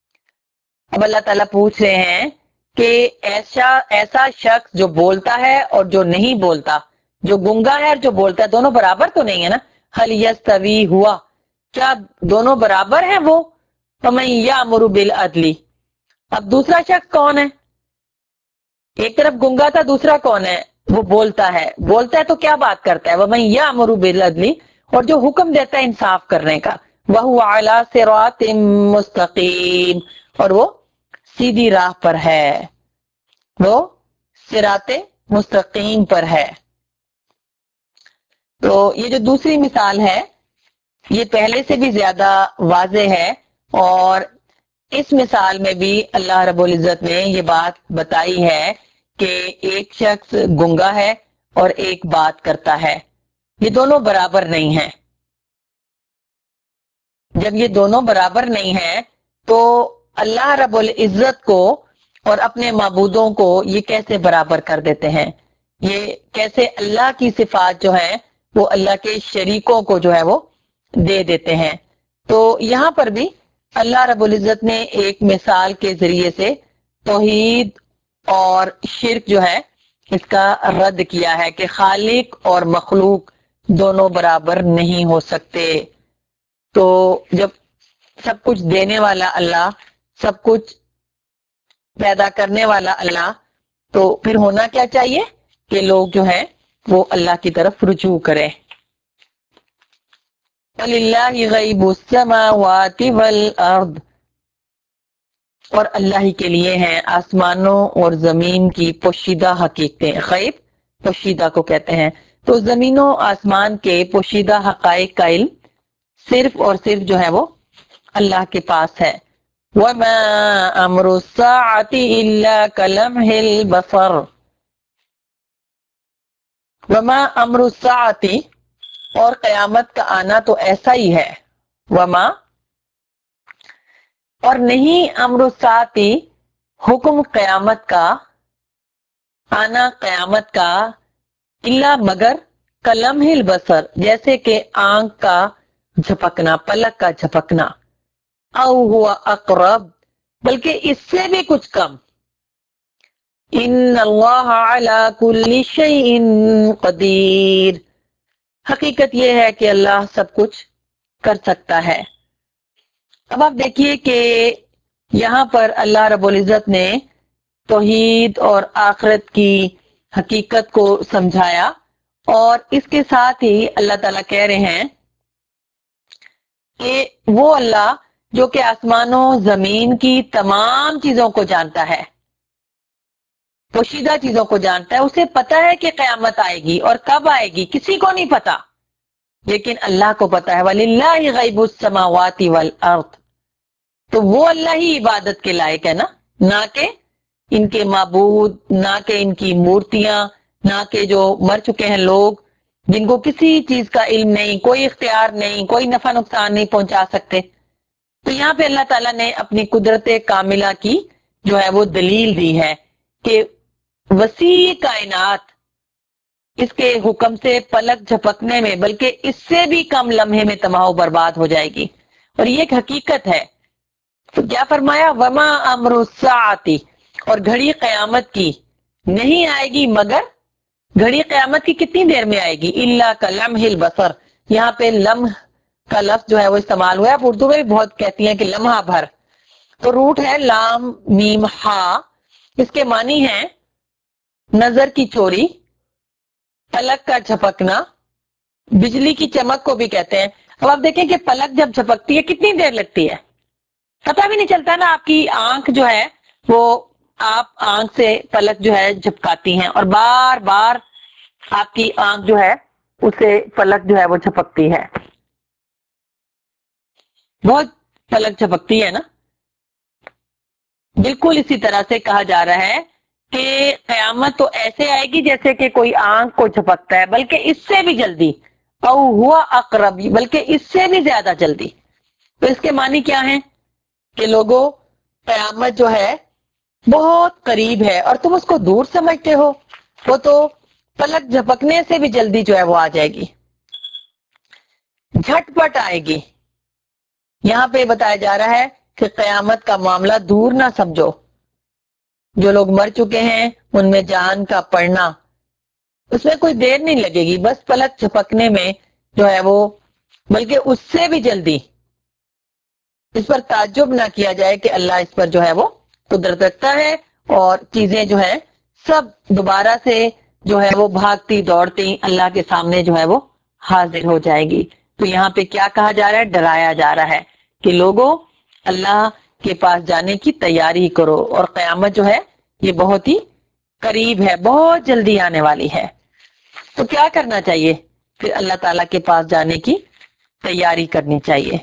اب اللہ تعالیٰ پوچھ رہے ہیں کہ ایسا ایسا شخص جو بولتا ہے اور جو نہیں بولتا، جو گنگا ہے اور جو بولتا ہے، دونوں برابر تو نہیں ہے نا. حل یستوی ہوا، کیا دونوں برابر ہیں وہ؟ فمن یامر بالعدل، اب دوسرا شخص کون ہے؟ ایک طرف گنگا تھا، دوسرا کون ہے؟ وہ بولتا ہے. بولتا ہے تو کیا بات کرتا ہے؟ وَمَن یَأْمُرُ بِالْعَدْلِ، اور جو حکم دیتا ہے انصاف کرنے کا. وَهُوَ عَلَى صِرَاطٍ مُسْتَقِيمٍ، اور وہ سیدھی راہ پر ہے، وہ صراط مستقیم پر ہے. تو یہ جو دوسری مثال ہے یہ پہلے سے بھی زیادہ واضح ہے، اور اس مثال میں بھی اللہ رب العزت نے یہ بات بتائی ہے کہ ایک شخص گنگا ہے اور ایک بات کرتا ہے، یہ دونوں برابر نہیں ہیں. جب یہ دونوں برابر نہیں ہیں تو اللہ رب العزت کو اور اپنے معبودوں کو یہ کیسے برابر کر دیتے ہیں؟ یہ کیسے اللہ کی صفات جو ہیں وہ اللہ کے شریکوں کو جو ہے وہ دے دیتے ہیں؟ تو یہاں پر بھی اللہ رب العزت نے ایک مثال کے ذریعے سے توحید اور شرک جو ہے اس کا رد کیا ہے کہ خالق اور مخلوق دونوں برابر نہیں ہو سکتے. تو جب سب کچھ دینے والا اللہ، سب کچھ پیدا کرنے والا اللہ، تو پھر ہونا کیا چاہیے کہ لوگ جو ہیں وہ اللہ کی طرف رجوع کریں. وَلِلَّهِ غَيْبُ السَّمَاوَاتِ وَالْأَرْضِ، اور اللہ ہی کے لیے ہیں آسمانوں اور زمین کی پوشیدہ حقیقتیں. غیب پوشیدہ کو کہتے ہیں. تو زمینوں آسمان کے پوشیدہ حقائق کا علم صرف اور صرف جو ہے وہ اللہ کے پاس ہے. وَمَا أَمْرُ السَّاعَةِ إِلَّا كَلَمْحِ الْبَصَرِ، وَمَا أَمْرُ السَّاعَةِ، اور قیامت کا آنا تو ایسا ہی ہے. وما، اور نہیں، امر الساعتی حکم قیامت کا، آنا قیامت کا، الا مگر کلمح البصر جیسے کہ آنکھ کا جھپکنا، پلک کا جھپکنا، او ہوا اقرب بلکہ اس سے بھی کچھ کم، ان اللہ علی کل شیء قدیر، حقیقت یہ ہے کہ اللہ سب کچھ کر سکتا ہے۔ اب آپ دیکھیے کہ یہاں پر اللہ رب العزت نے توحید اور آخرت کی حقیقت کو سمجھایا، اور اس کے ساتھ ہی اللہ تعالیٰ کہہ رہے ہیں کہ وہ اللہ جو کہ آسمانوں زمین کی تمام چیزوں کو جانتا ہے، پوشیدہ چیزوں کو جانتا ہے، اسے پتا ہے کہ قیامت آئے گی اور کب آئے گی کسی کو نہیں پتا، لیکن اللہ کو پتا ہے۔ وَلِلَّهِ غَيْبُ السَّمَاوَاتِ وَالْأَرْضِ، تو وہ اللہ ہی عبادت کے لائق ہے نا، نہ کہ ان کے معبود، نہ کہ ان کی مورتیاں، نہ کہ جو مر چکے ہیں لوگ جن کو کسی چیز کا علم نہیں، کوئی اختیار نہیں، کوئی نفع نقصان نہیں پہنچا سکتے۔ تو یہاں پہ اللہ تعالیٰ نے اپنی قدرت کاملہ کی جو ہے وہ دلیل دی ہے کہ وسیع کائنات اس کے حکم سے پلک جھپکنے میں بلکہ اس سے بھی کم لمحے میں تباہ و برباد ہو جائے گی، اور یہ ایک حقیقت ہے۔ تو کیا فرمایا؟ وما امر الساعتی، اور گھڑی قیامت کی نہیں آئے گی مگر، گھڑی قیامت کی کتنی دیر میں آئے گی؟ الا کلمح البصر، یہاں پہ لمح کا لفظ جو ہے وہ استعمال ہوا ہے، اردو میں بھی بہت کہتی ہیں کہ لمحہ بھر، تو روٹ ہے لام میم ہا، اس کے معنی ہے نظر کی چوری، پلک کا جھپکنا، بجلی کی چمک کو بھی کہتے ہیں۔ اب آپ دیکھیں کہ پلک جب جھپکتی ہے کتنی دیر لگتی ہے، پتہ بھی نہیں چلتا نا، آپ کی آنکھ جو ہے وہ، آپ آنکھ سے پلک جو ہے جھپکاتی ہیں اور بار بار آپ کی آنکھ جو ہے اسے پلک جو ہے وہ جھپکتی ہے، بہت پلک جھپکتی ہے نا۔ بالکل اسی طرح سے کہا جا رہا ہے کہ قیامت تو ایسے آئے گی جیسے کہ کوئی آنکھ کو جھپکتا ہے، بلکہ اس سے بھی جلدی، او ہوا اقرب بلکہ اس سے بھی زیادہ جلدی۔ تو اس کے معنی کیا ہیں کہ لوگوں، قیامت جو ہے بہت قریب ہے اور تم اس کو دور سمجھتے ہو، وہ تو پلک جھپکنے سے بھی جلدی جو ہے وہ آ جائے گی، جھٹ پٹ آئے گی۔ یہاں پہ بتایا جا رہا ہے کہ قیامت کا معاملہ دور نہ سمجھو، جو لوگ مر چکے ہیں ان میں جان کا پڑنا، اس میں کوئی دیر نہیں لگے گی، بس پلک جھپکنے میں جو ہے وہ، بلکہ اس سے بھی جلدی۔ اس پر تعجب نہ کیا جائے کہ اللہ اس پر جو ہے وہ قدرت رکھتا ہے، اور چیزیں جو ہے سب دوبارہ سے جو ہے وہ بھاگتی دوڑتی اللہ کے سامنے جو ہے وہ حاضر ہو جائے گی۔ تو یہاں پہ کیا کہا جا رہا ہے؟ ڈرایا جا رہا ہے کہ لوگوں، اللہ کے پاس جانے کی تیاری کرو، اور قیامت جو ہے یہ بہت ہی قریب ہے، بہت جلدی آنے والی ہے۔ تو کیا کرنا چاہیے؟ پھر اللہ تعالیٰ کے پاس جانے کی تیاری کرنی چاہیے۔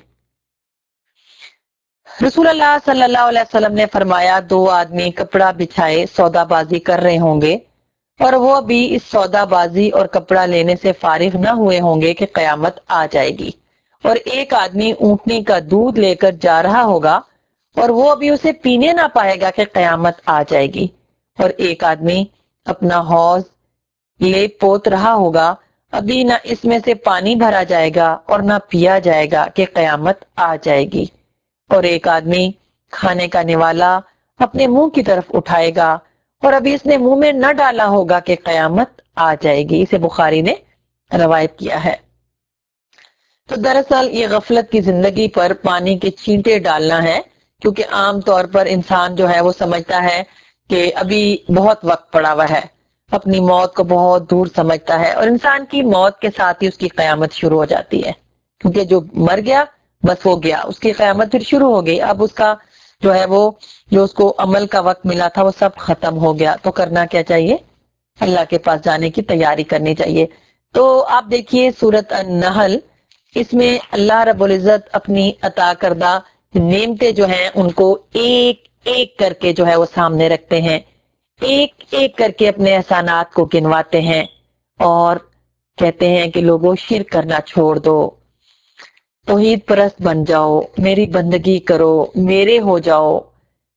رسول اللہ صلی اللہ علیہ وسلم نے فرمایا، دو آدمی کپڑا بچھائے سودا بازی کر رہے ہوں گے، اور وہ بھی اس سودا بازی اور کپڑا لینے سے فارغ نہ ہوئے ہوں گے کہ قیامت آ جائے گی، اور ایک آدمی اونٹنی کا دودھ لے کر جا رہا ہوگا اور وہ ابھی اسے پینے نہ پائے گا کہ قیامت آ جائے گی، اور ایک آدمی اپنا حوض لے پوت رہا ہوگا، ابھی نہ اس میں سے پانی بھرا جائے گا اور نہ پیا جائے گا کہ قیامت آ جائے گی، اور ایک آدمی کھانے کا نوالا اپنے منہ کی طرف اٹھائے گا اور ابھی اس نے منہ میں نہ ڈالا ہوگا کہ قیامت آ جائے گی۔ اسے بخاری نے روایت کیا ہے۔ تو دراصل یہ غفلت کی زندگی پر پانی کے چھینٹے ڈالنا ہے، کیونکہ عام طور پر انسان جو ہے وہ سمجھتا ہے کہ ابھی بہت وقت پڑا ہوا ہے، اپنی موت کو بہت دور سمجھتا ہے، اور انسان کی موت کے ساتھ ہی اس کی قیامت شروع ہو جاتی ہے، کیونکہ جو مر گیا بس ہو گیا، اس کی قیامت پھر شروع ہو گئی، اب اس کا جو ہے وہ، جو اس کو عمل کا وقت ملا تھا وہ سب ختم ہو گیا۔ تو کرنا کیا چاہیے؟ اللہ کے پاس جانے کی تیاری کرنی چاہیے۔ تو آپ دیکھیے سورۃ النحل، اس میں اللہ رب العزت اپنی عطا کردہ نعمتیں جو ہیں ان کو ایک ایک کر کے جو ہے وہ سامنے رکھتے ہیں، ایک ایک کر کے اپنے احسانات کو گنواتے ہیں، اور کہتے ہیں کہ لوگوں شرک کرنا چھوڑ دو، توحید پرست بن جاؤ، میری بندگی کرو، میرے ہو جاؤ،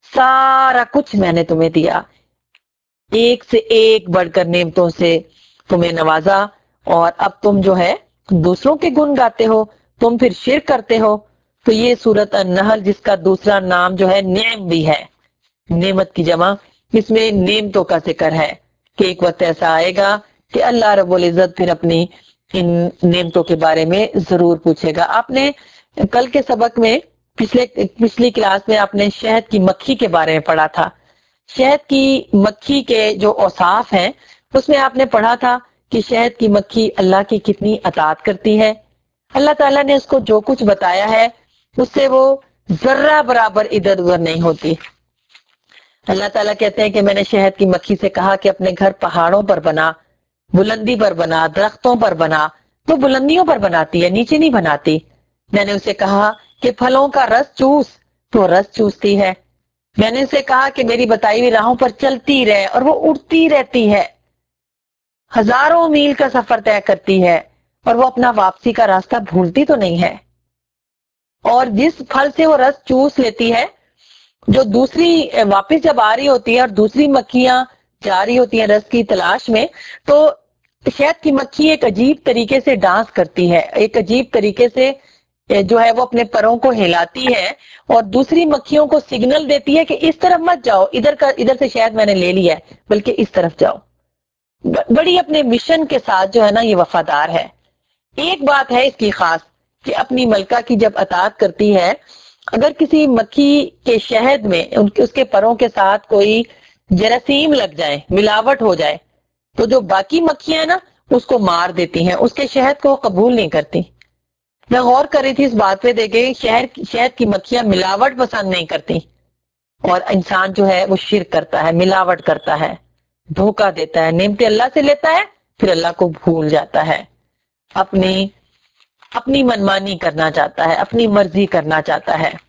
سارا کچھ میں نے تمہیں دیا، ایک سے ایک بڑھ کر نعمتوں سے تمہیں نوازا، اور اب تم جو ہے دوسروں کے گن گاتے ہو، تم پھر شرک کرتے ہو۔ تو یہ سورۃ النحل جس کا دوسرا نام جو ہے نعم بھی ہے، نعمت کی جمع، اس میں نعمتوں کا ذکر ہے کہ ایک وقت ایسا آئے گا کہ اللہ رب العزت پھر اپنی ان نعمتوں کے بارے میں ضرور پوچھے گا۔ آپ نے کل کے سبق میں پچھلے پچھلی کلاس میں آپ نے شہد کی مکھی کے بارے میں پڑھا تھا۔ شہد کی مکھی کے جو اوصاف ہیں اس میں آپ نے پڑھا تھا کہ شہد کی مکھی اللہ کی کتنی اطاعت کرتی ہے، اللہ تعالیٰ نے اس کو جو کچھ بتایا ہے اس سے وہ ذرہ برابر ادھر ادھر نہیں ہوتی۔ اللہ تعالیٰ کہتے ہیں کہ میں نے شہد کی مکھی سے کہا کہ اپنے گھر پہاڑوں پر بنا، بلندی پر بنا، درختوں پر بنا، تو بلندیوں پر بناتی ہے، نیچے نہیں بناتی۔ میں نے اسے کہا کہ پھلوں کا رس چوس، تو رس چوستی ہے۔ میں نے اسے کہا کہ میری بتائی ہوئی راہوں پر چلتی رہے، اور وہ اڑتی رہتی ہے، ہزاروں میل کا سفر طے کرتی ہے، اور وہ اپنا واپسی کا راستہ بھولتی تو نہیں ہے۔ اور جس پھل سے وہ رس چوس لیتی ہے، جو دوسری واپس جب آ رہی ہوتی ہے اور دوسری مکھیاں جا رہی ہوتی ہیں رس کی تلاش میں، تو شہد کی مکھی ایک عجیب طریقے سے ڈانس کرتی ہے، ایک عجیب طریقے سے جو ہے وہ اپنے پروں کو ہلاتی ہے اور دوسری مکھیوں کو سگنل دیتی ہے کہ اس طرف مت جاؤ، ادھر کا ادھر سے شہد میں نے لے لیا ہے، بلکہ اس طرف جاؤ۔ بڑی اپنے مشن کے ساتھ جو ہے نا یہ وفادار ہے۔ ایک بات ہے اس کی خاص کہ اپنی ملکہ کی جب اطاعت کرتی ہے، اگر کسی مکھی کے شہد میں اس کے پروں کے ساتھ کوئی جراثیم لگ جائے، ملاوٹ ہو جائے، تو جو باقی مکھیاں ہیں نا اس کو مار دیتی ہیں، اس کے شہد کو قبول نہیں کرتی۔ میں غور کر رہی تھی اس بات پہ، دیکھے شہد شہد کی مکھیاں ملاوٹ پسند نہیں کرتی، اور انسان جو ہے وہ شرک کرتا ہے، ملاوٹ کرتا ہے، دھوکہ دیتا ہے، نعمتیں اللہ سے لیتا ہے، پھر اللہ کو بھول جاتا ہے، اپنی اپنی منمانی کرنا چاہتا ہے، اپنی مرضی کرنا چاہتا ہے۔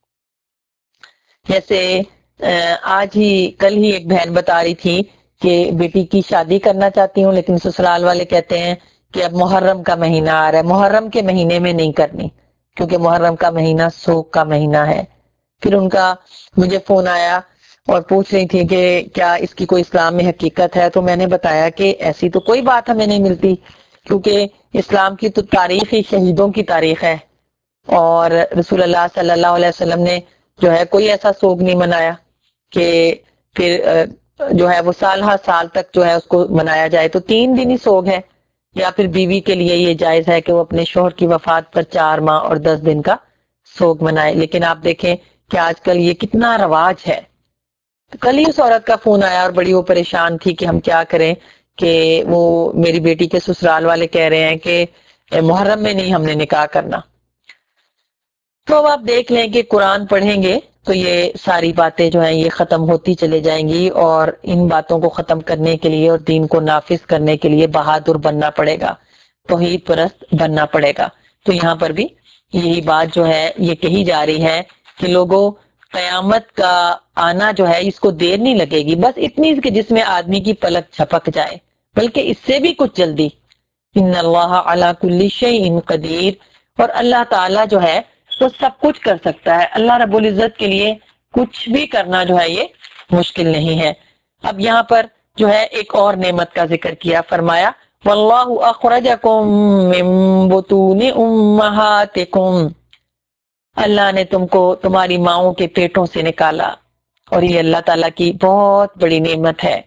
جیسے آج ہی کل ہی ایک بہن بتا رہی تھی کہ بیٹی کی شادی کرنا چاہتی ہوں، لیکن سسرال والے کہتے ہیں کہ اب محرم کا مہینہ آ رہا ہے، محرم کے مہینے میں نہیں کرنی، کیونکہ محرم کا مہینہ سوگ کا مہینہ ہے۔ پھر ان کا مجھے فون آیا اور پوچھ رہی تھی کہ کیا اس کی کوئی اسلام میں حقیقت ہے، تو میں نے بتایا کہ ایسی تو کوئی بات ہمیں نہیں ملتی، کیونکہ اسلام کی تو تاریخ ہی شہیدوں کی تاریخ ہے، اور رسول اللہ صلی اللہ علیہ وسلم نے جو ہے کوئی ایسا سوگ نہیں منایا کہ پھر جو ہے وہ سال ہر سال تک جو ہے اس کو منایا جائے۔ تو تین دن ہی سوگ ہے، یا پھر بیوی کے لیے یہ جائز ہے کہ وہ اپنے شوہر کی وفات پر چار ماہ اور دس دن کا سوگ منائے۔ لیکن آپ دیکھیں کہ آج کل یہ کتنا رواج ہے۔ کل ہی اس عورت کا فون آیا اور بڑی وہ پریشان تھی کہ ہم کیا کریں، کہ وہ میری بیٹی کے سسرال والے کہہ رہے ہیں کہ محرم میں نہیں ہم نے نکاح کرنا۔ تو اب آپ دیکھ لیں کہ قرآن پڑھیں گے تو یہ ساری باتیں جو ہیں یہ ختم ہوتی چلے جائیں گی، اور ان باتوں کو ختم کرنے کے لیے اور دین کو نافذ کرنے کے لیے بہادر بننا پڑے گا، توحید پرست بننا پڑے گا۔ تو یہاں پر بھی یہی بات جو ہے یہ کہی جا رہی ہے کہ لوگوں، قیامت کا آنا جو ہے اس کو دیر نہیں لگے گی، بس اتنی کہ جس میں آدمی کی پلک جھپک جائے، بلکہ اس سے بھی کچھ جلدی۔ ان اللہ علی کل شیء قدیر، اور اللہ تعالی جو ہے وہ سب کچھ کر سکتا ہے، اللہ رب العزت کے لیے کچھ بھی کرنا جو ہے یہ مشکل نہیں ہے۔ اب یہاں پر جو ہے ایک اور نعمت کا ذکر کیا، فرمایا واللہ اخرجکم من بطون امہاتکم، اللہ نے تم کو تمہاری ماؤں کے پیٹوں سے نکالا، اور یہ اللہ تعالیٰ کی بہت بڑی نعمت ہے۔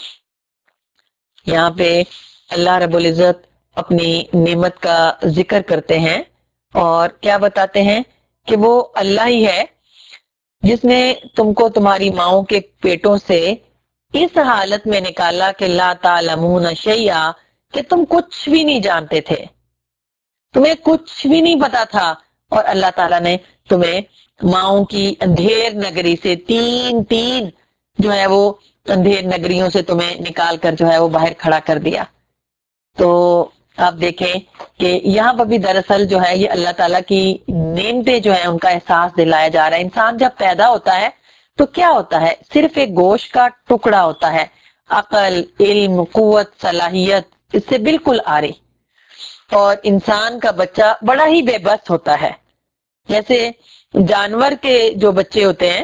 یہاں پہ اللہ رب العزت اپنی نعمت کا ذکر کرتے ہیں اور کیا بتاتے ہیں کہ وہ اللہ ہی ہے جس نے تم کو تمہاری ماؤں کے پیٹوں سے اس حالت میں نکالا کہ لا تعلمون شیئا، کہ تم کچھ بھی نہیں جانتے تھے، تمہیں کچھ بھی نہیں پتا تھا، اور اللہ تعالیٰ نے تمہیں ماؤں کی اندھیر نگری سے تین تین جو ہے وہ اندھیر نگریوں سے تمہیں نکال کر جو ہے وہ باہر کھڑا کر دیا۔ تو آپ دیکھیں کہ یہاں پر بھی دراصل جو ہے یہ اللہ تعالیٰ کی نعمتیں جو ہیں ان کا احساس دلایا جا رہا ہے۔ انسان جب پیدا ہوتا ہے تو کیا ہوتا ہے؟ صرف ایک گوشت کا ٹکڑا ہوتا ہے، عقل، علم، قوت، صلاحیت اس سے بالکل آری، اور انسان کا بچہ بڑا ہی بے بس ہوتا ہے۔ جیسے جانور کے جو بچے ہوتے ہیں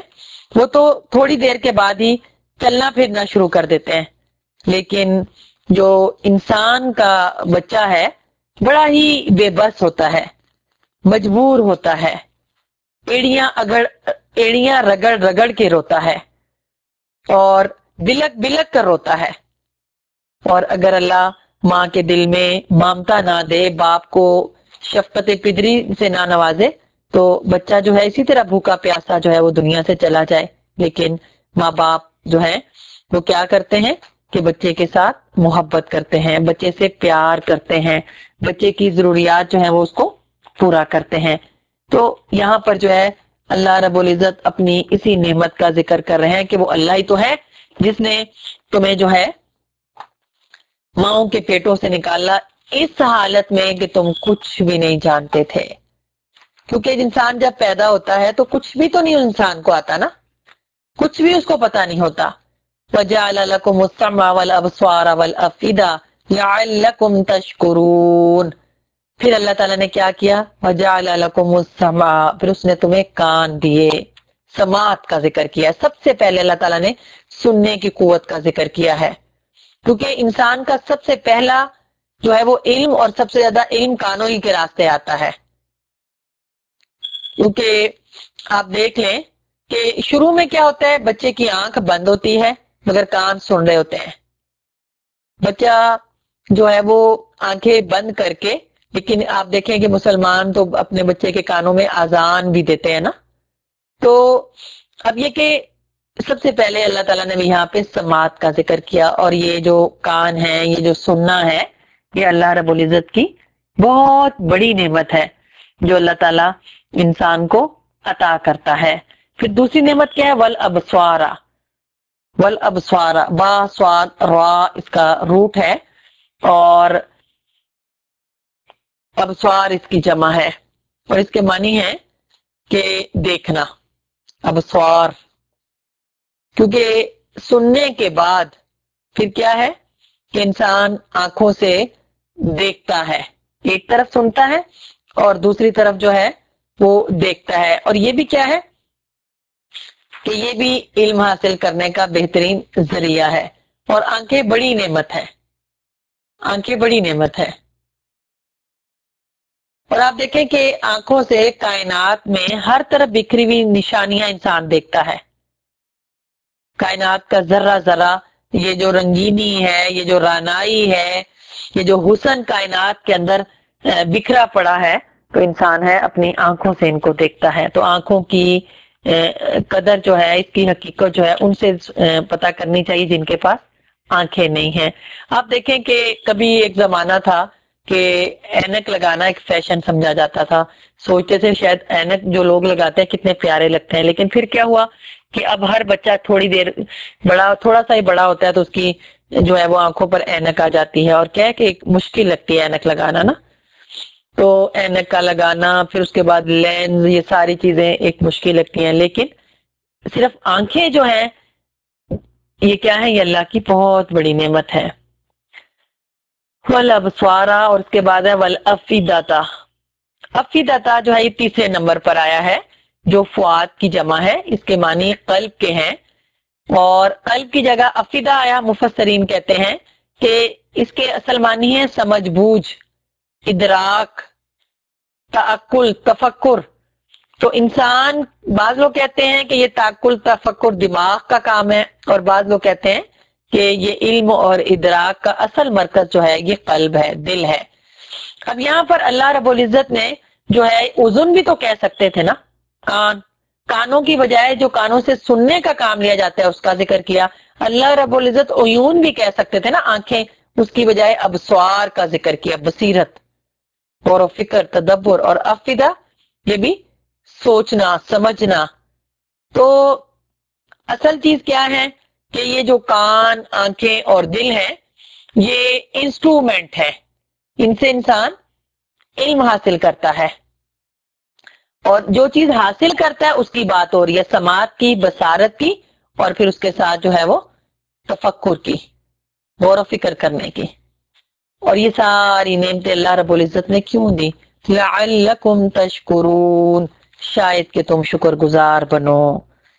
وہ تو تھوڑی دیر کے بعد ہی چلنا پھرنا شروع کر دیتے ہیں، لیکن جو انسان کا بچہ ہے بڑا ہی بے بس ہوتا ہے، مجبور ہوتا ہے، ایڑیاں اگڑ ایڑیاں رگڑ رگڑ کے روتا ہے اور بلک بلک کر روتا ہے. اور اگر اللہ ماں کے دل میں مامتا نہ دے، باپ کو شفقت پدری سے نہ نوازے، تو بچہ جو ہے اسی طرح بھوکا پیاسا جو ہے وہ دنیا سے چلا جائے. لیکن ماں باپ جو ہے وہ کیا کرتے ہیں کہ بچے کے ساتھ محبت کرتے ہیں، بچے سے پیار کرتے ہیں، بچے کی ضروریات جو ہیں وہ اس کو پورا کرتے ہیں. تو یہاں پر جو ہے اللہ رب العزت اپنی اسی نعمت کا ذکر کر رہے ہیں کہ وہ اللہ ہی تو ہے جس نے تمہیں جو ہے ماؤں کے پیٹوں سے نکالا اس حالت میں کہ تم کچھ بھی نہیں جانتے تھے. کیونکہ انسان جب پیدا ہوتا ہے تو کچھ بھی تو نہیں انسان کو آتا نا، کچھ بھی اس کو پتا نہیں ہوتا. وَجَعَلَ لَكُمُ السَّمْعَ وَالْأَبْصَارَ وَالْأَفْئِدَةَ لَعَلَّكُمْ تَشْكُرُونَ. پھر اللہ تعالیٰ نے کیا کیا؟ وَجَعَلَ لَكُمُ السَّمْعَ، پھر اس نے تمہیں کان دیے. سماعت کا ذکر کیا. سب سے پہلے اللہ تعالیٰ نے سننے کی قوت کا ذکر کیا ہے، کیونکہ انسان کا سب سے پہلا جو ہے وہ علم اور سب سے زیادہ علم کانوں ہی کے راستے آتا ہے. کیونکہ آپ دیکھ لیں کہ شروع میں کیا ہوتا ہے، بچے کی آنکھ بند ہوتی ہے مگر کان سن رہے ہوتے ہیں. بچہ جو ہے وہ آنکھیں بند کر کے، لیکن آپ دیکھیں کہ مسلمان تو اپنے بچے کے کانوں میں اذان بھی دیتے ہیں نا. تو اب یہ کہ سب سے پہلے اللہ تعالیٰ نے بھی یہاں پہ سماعت کا ذکر کیا، اور یہ جو کان ہے، یہ جو سننا ہے، یہ اللہ رب العزت کی بہت بڑی نعمت ہے جو اللہ تعالیٰ انسان کو عطا کرتا ہے. پھر دوسری نعمت کیا ہے؟ والابصار. والابصار، با صاد را اس کا روٹ ہے، اور ابصار اس کی جمع ہے، اور اس کے معنی ہے کہ دیکھنا. ابصار، کیونکہ سننے کے بعد پھر کیا ہے کہ انسان آنکھوں سے دیکھتا ہے. ایک طرف سنتا ہے اور دوسری طرف جو ہے وہ دیکھتا ہے. اور یہ بھی کیا ہے کہ یہ بھی علم حاصل کرنے کا بہترین ذریعہ ہے. اور آنکھیں بڑی نعمت ہے، آنکھیں بڑی نعمت ہے. اور آپ دیکھیں کہ آنکھوں سے کائنات میں ہر طرف بکھری ہوئی نشانیاں انسان دیکھتا ہے. کائنات کا ذرہ ذرہ، یہ جو رنگینی ہے، یہ جو رانائی ہے، یہ جو حسن کائنات کے اندر بکھرا پڑا ہے، تو انسان ہے اپنی آنکھوں سے ان کو دیکھتا ہے. تو آنکھوں کی قدر جو ہے، اس کی حقیقت جو ہے ان سے پتہ کرنی چاہیے جن کے پاس آنکھیں نہیں ہیں. آپ دیکھیں کہ کبھی ایک زمانہ تھا کہ اینک لگانا ایک فیشن سمجھا جاتا تھا. سوچتے تھے شاید اینک جو لوگ لگاتے ہیں کتنے پیارے لگتے ہیں، لیکن پھر کیا ہوا کہ اب ہر بچہ تھوڑی دیر بڑا تھوڑا سا ہی بڑا ہوتا ہے تو اس کی جو ہے وہ آنکھوں پر اینک آ جاتی ہے، اور کیا ہے کہ ایک مشکل لگتی ہے اینک لگانا نا. تو اینک کا لگانا، پھر اس کے بعد لینز، یہ ساری چیزیں ایک مشکل لگتی ہیں. لیکن صرف آنکھیں جو ہیں یہ کیا ہے؟ یہ اللہ کی بہت بڑی نعمت ہے. والابصار، اور اس کے بعد ہے والافئدۃ. افئدۃ جو ہے یہ تیسرے نمبر پر آیا ہے، جو فؤاد کی جمع ہے، اس کے معنی قلب کے ہیں. اور قلب کی جگہ افئدہ آیا، مفسرین کہتے ہیں کہ اس کے اصل معنی ہے سمجھ بوجھ، ادراک، تعقل، تفکر. تو انسان، بعض لوگ کہتے ہیں کہ یہ تعقل تفکر دماغ کا کام ہے، اور بعض لوگ کہتے ہیں کہ یہ علم اور ادراک کا اصل مرکز جو ہے یہ قلب ہے، دل ہے. اب یہاں پر اللہ رب العزت نے جو ہے اذن بھی تو کہہ سکتے تھے نا، کان، کانوں کی بجائے جو کانوں سے سننے کا کام لیا جاتا ہے اس کا ذکر کیا. اللہ رب العزت عیون بھی کہہ سکتے تھے نا، آنکھیں، اس کی بجائے ابصار کا ذکر کیا، بصیرت، غور و فکر، تدبر. اور افئدہ یہ بھی سوچنا، سمجھنا. تو اصل چیز کیا ہے کہ یہ جو کان، آنکھیں اور دل ہے یہ انسٹرومنٹ ہے، ان سے انسان علم حاصل کرتا ہے، اور جو چیز حاصل کرتا ہے اس کی بات ہو رہی ہے، سماعت کی، بصارت کی، اور پھر اس کے ساتھ جو ہے وہ تفکر کی، غور و فکر کرنے کی. اور یہ ساری نعمتیں اللہ رب العزت نے کیوں دی؟ لعلکم تشکرون، شاید کہ تم شکر گزار بنو.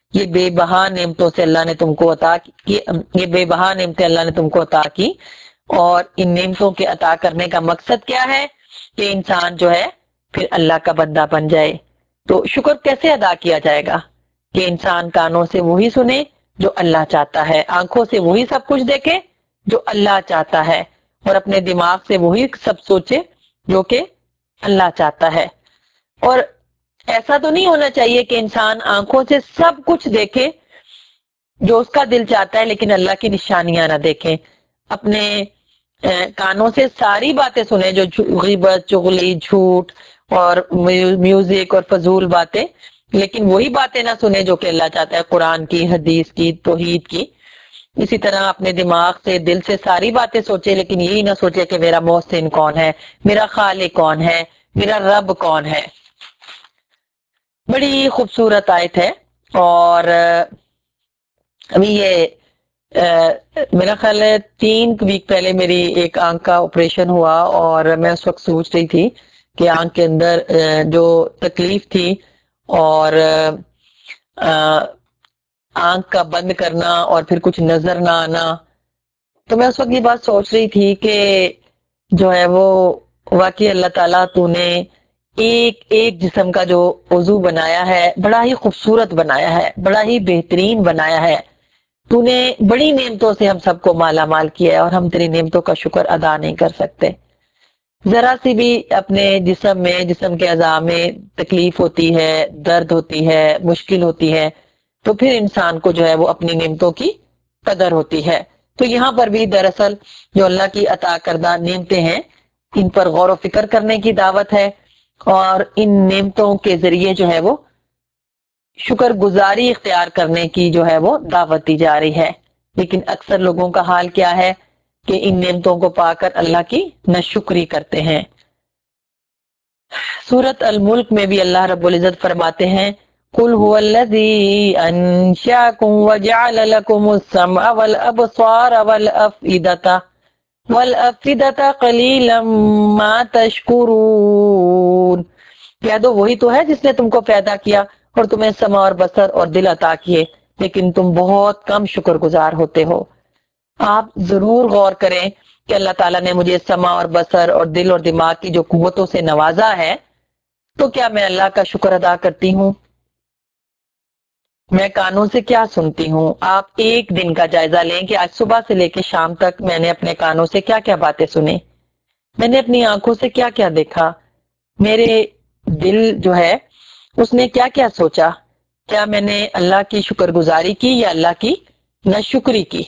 یہ بے بہا نعمتوں سے اللہ نے تم کو عطا کی، یہ بے بہا نعمتیں اللہ نے تم کو عطا کی، اور ان نعمتوں کے عطا کرنے کا مقصد کیا ہے کہ انسان جو ہے پھر اللہ کا بندہ بن جائے۔ تو شکر کیسے ادا کیا جائے گا؟ کہ انسان کانوں سے وہی سنے جو اللہ چاہتا ہے، آنکھوں سے وہی سب کچھ دیکھے جو اللہ چاہتا ہے، اور اپنے دماغ سے وہی سب سوچے جو کہ اللہ چاہتا ہے۔ اور ایسا تو نہیں ہونا چاہیے کہ انسان آنکھوں سے سب کچھ دیکھے جو اس کا دل چاہتا ہے لیکن اللہ کی نشانیاں نہ دیکھیں، اپنے کانوں سے ساری باتیں سنیں جو غیبت، چغلی، جھوٹ اور میوزک اور فضول باتیں، لیکن وہی باتیں نہ سنیں جو کہ اللہ چاہتا ہے، قرآن کی، حدیث کی، توحید کی۔ اسی طرح اپنے دماغ سے، دل سے ساری باتیں سوچے، لیکن یہی نہ سوچے کہ میرا محسن کون ہے، میرا خالق کون ہے، میرا رب کون ہے۔ بڑی خوبصورت آیت ہے، اور ابھی یہ میرا خیال ہے تین ویک پہلے میری ایک آنکھ کا آپریشن ہوا، اور میں اس وقت سوچ رہی تھی کہ آنکھ کے اندر جو تکلیف تھی اور آنکھ کا بند کرنا اور پھر کچھ نظر نہ آنا، تو میں اس وقت یہ بات سوچ رہی تھی کہ جو ہے وہ واقعی اللہ تعالیٰ تو نے ایک ایک جسم کا جو عضو بنایا ہے بڑا ہی خوبصورت بنایا ہے، بڑا ہی بہترین بنایا ہے۔ تو نے بڑی نعمتوں سے ہم سب کو مالا مال کیا ہے، اور ہم تیری نعمتوں کا شکر ادا نہیں کر سکتے۔ ذرا سی بھی اپنے جسم میں، جسم کے اعضاء میں تکلیف ہوتی ہے، درد ہوتی ہے، مشکل ہوتی ہے، تو پھر انسان کو جو ہے وہ اپنی نعمتوں کی قدر ہوتی ہے۔ تو یہاں پر بھی دراصل جو اللہ کی عطا کردہ نعمتیں ہیں ان پر غور و فکر کرنے کی دعوت ہے، اور ان نعمتوں کے ذریعے جو ہے وہ شکر گزاری اختیار کرنے کی جو ہے وہ دعوت دی جا رہی ہے۔ لیکن اکثر لوگوں کا حال کیا ہے کہ ان نعمتوں کو پا کر اللہ کی ناشکری کرتے ہیں۔ سورۃ الملک میں بھی اللہ رب العزت فرماتے ہیں قُلْ هُوَ الَّذِي أَنشَأَكُمْ وَجَعَلَ لَكُمُ السَّمْعَ وَالْأَبْصَارَ وَالْأَفْئِدَةَ وَالْأَفْئِدَةَ قَلِيلًا مَا تَشْكُرُونَ۔ کہہ دو وہی تو ہے جس نے تم کو پیدا کیا اور تمہیں سمع اور بصر اور دل عطا کیے، لیکن تم بہت کم شکر گزار ہوتے ہو۔ آپ ضرور غور کریں کہ اللہ تعالیٰ نے مجھے سمع اور بصر اور دل اور دماغ کی جو قوتوں سے نوازا ہے، تو کیا میں اللہ کا شکر ادا کرتی ہوں؟ میں کانوں سے کیا سنتی ہوں؟ آپ ایک دن کا جائزہ لیں کہ آج صبح سے لے کے شام تک میں نے اپنے کانوں سے کیا کیا باتیں سنی، میں نے اپنی آنکھوں سے کیا کیا دیکھا، میرے دل جو ہے اس نے کیا کیا سوچا، کیا میں نے اللہ کی شکر گزاری کی یا اللہ کی ناشکری کی؟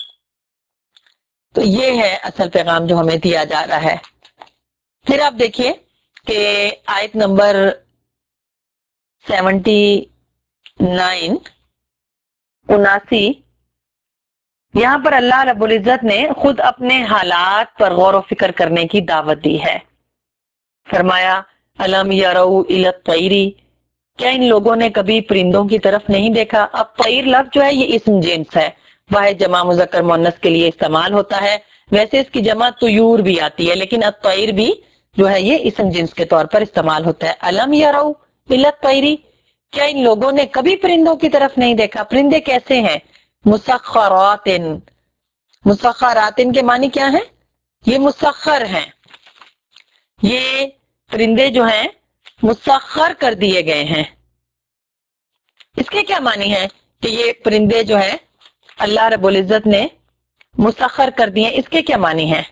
تو یہ ہے اصل پیغام جو ہمیں دیا جا رہا ہے۔ پھر آپ دیکھیے کہ آیت نمبر سیونٹی نائن اناسی، یہاں پر اللہ رب العزت نے خود اپنے حالات پر غور و فکر کرنے کی دعوت دی ہے۔ فرمایا الم یروا الی الطیر، کیا ان لوگوں نے کبھی پرندوں کی طرف نہیں دیکھا؟ اب طیر لفظ جو ہے یہ اسم جنس ہے، واحد جمع مذکر مؤنث کے لیے استعمال ہوتا ہے، ویسے اس کی جمع طیور بھی آتی ہے، لیکن الطیر بھی جو ہے یہ اسم جنس کے طور پر استعمال ہوتا ہے۔ الم یروا الی الطیر، کیا ان لوگوں نے کبھی پرندوں کی طرف نہیں دیکھا؟ پرندے کیسے ہیں؟ مسخرات، مسخرات کے معنی کیا ہیں؟ یہ مسخر ہیں، یہ پرندے جو ہیں مسخر کر دیے گئے ہیں۔ اس کے کیا معنی ہے کہ یہ پرندے جو ہیں اللہ رب العزت نے مسخر کر دیے، اس کے کیا معنی ہے؟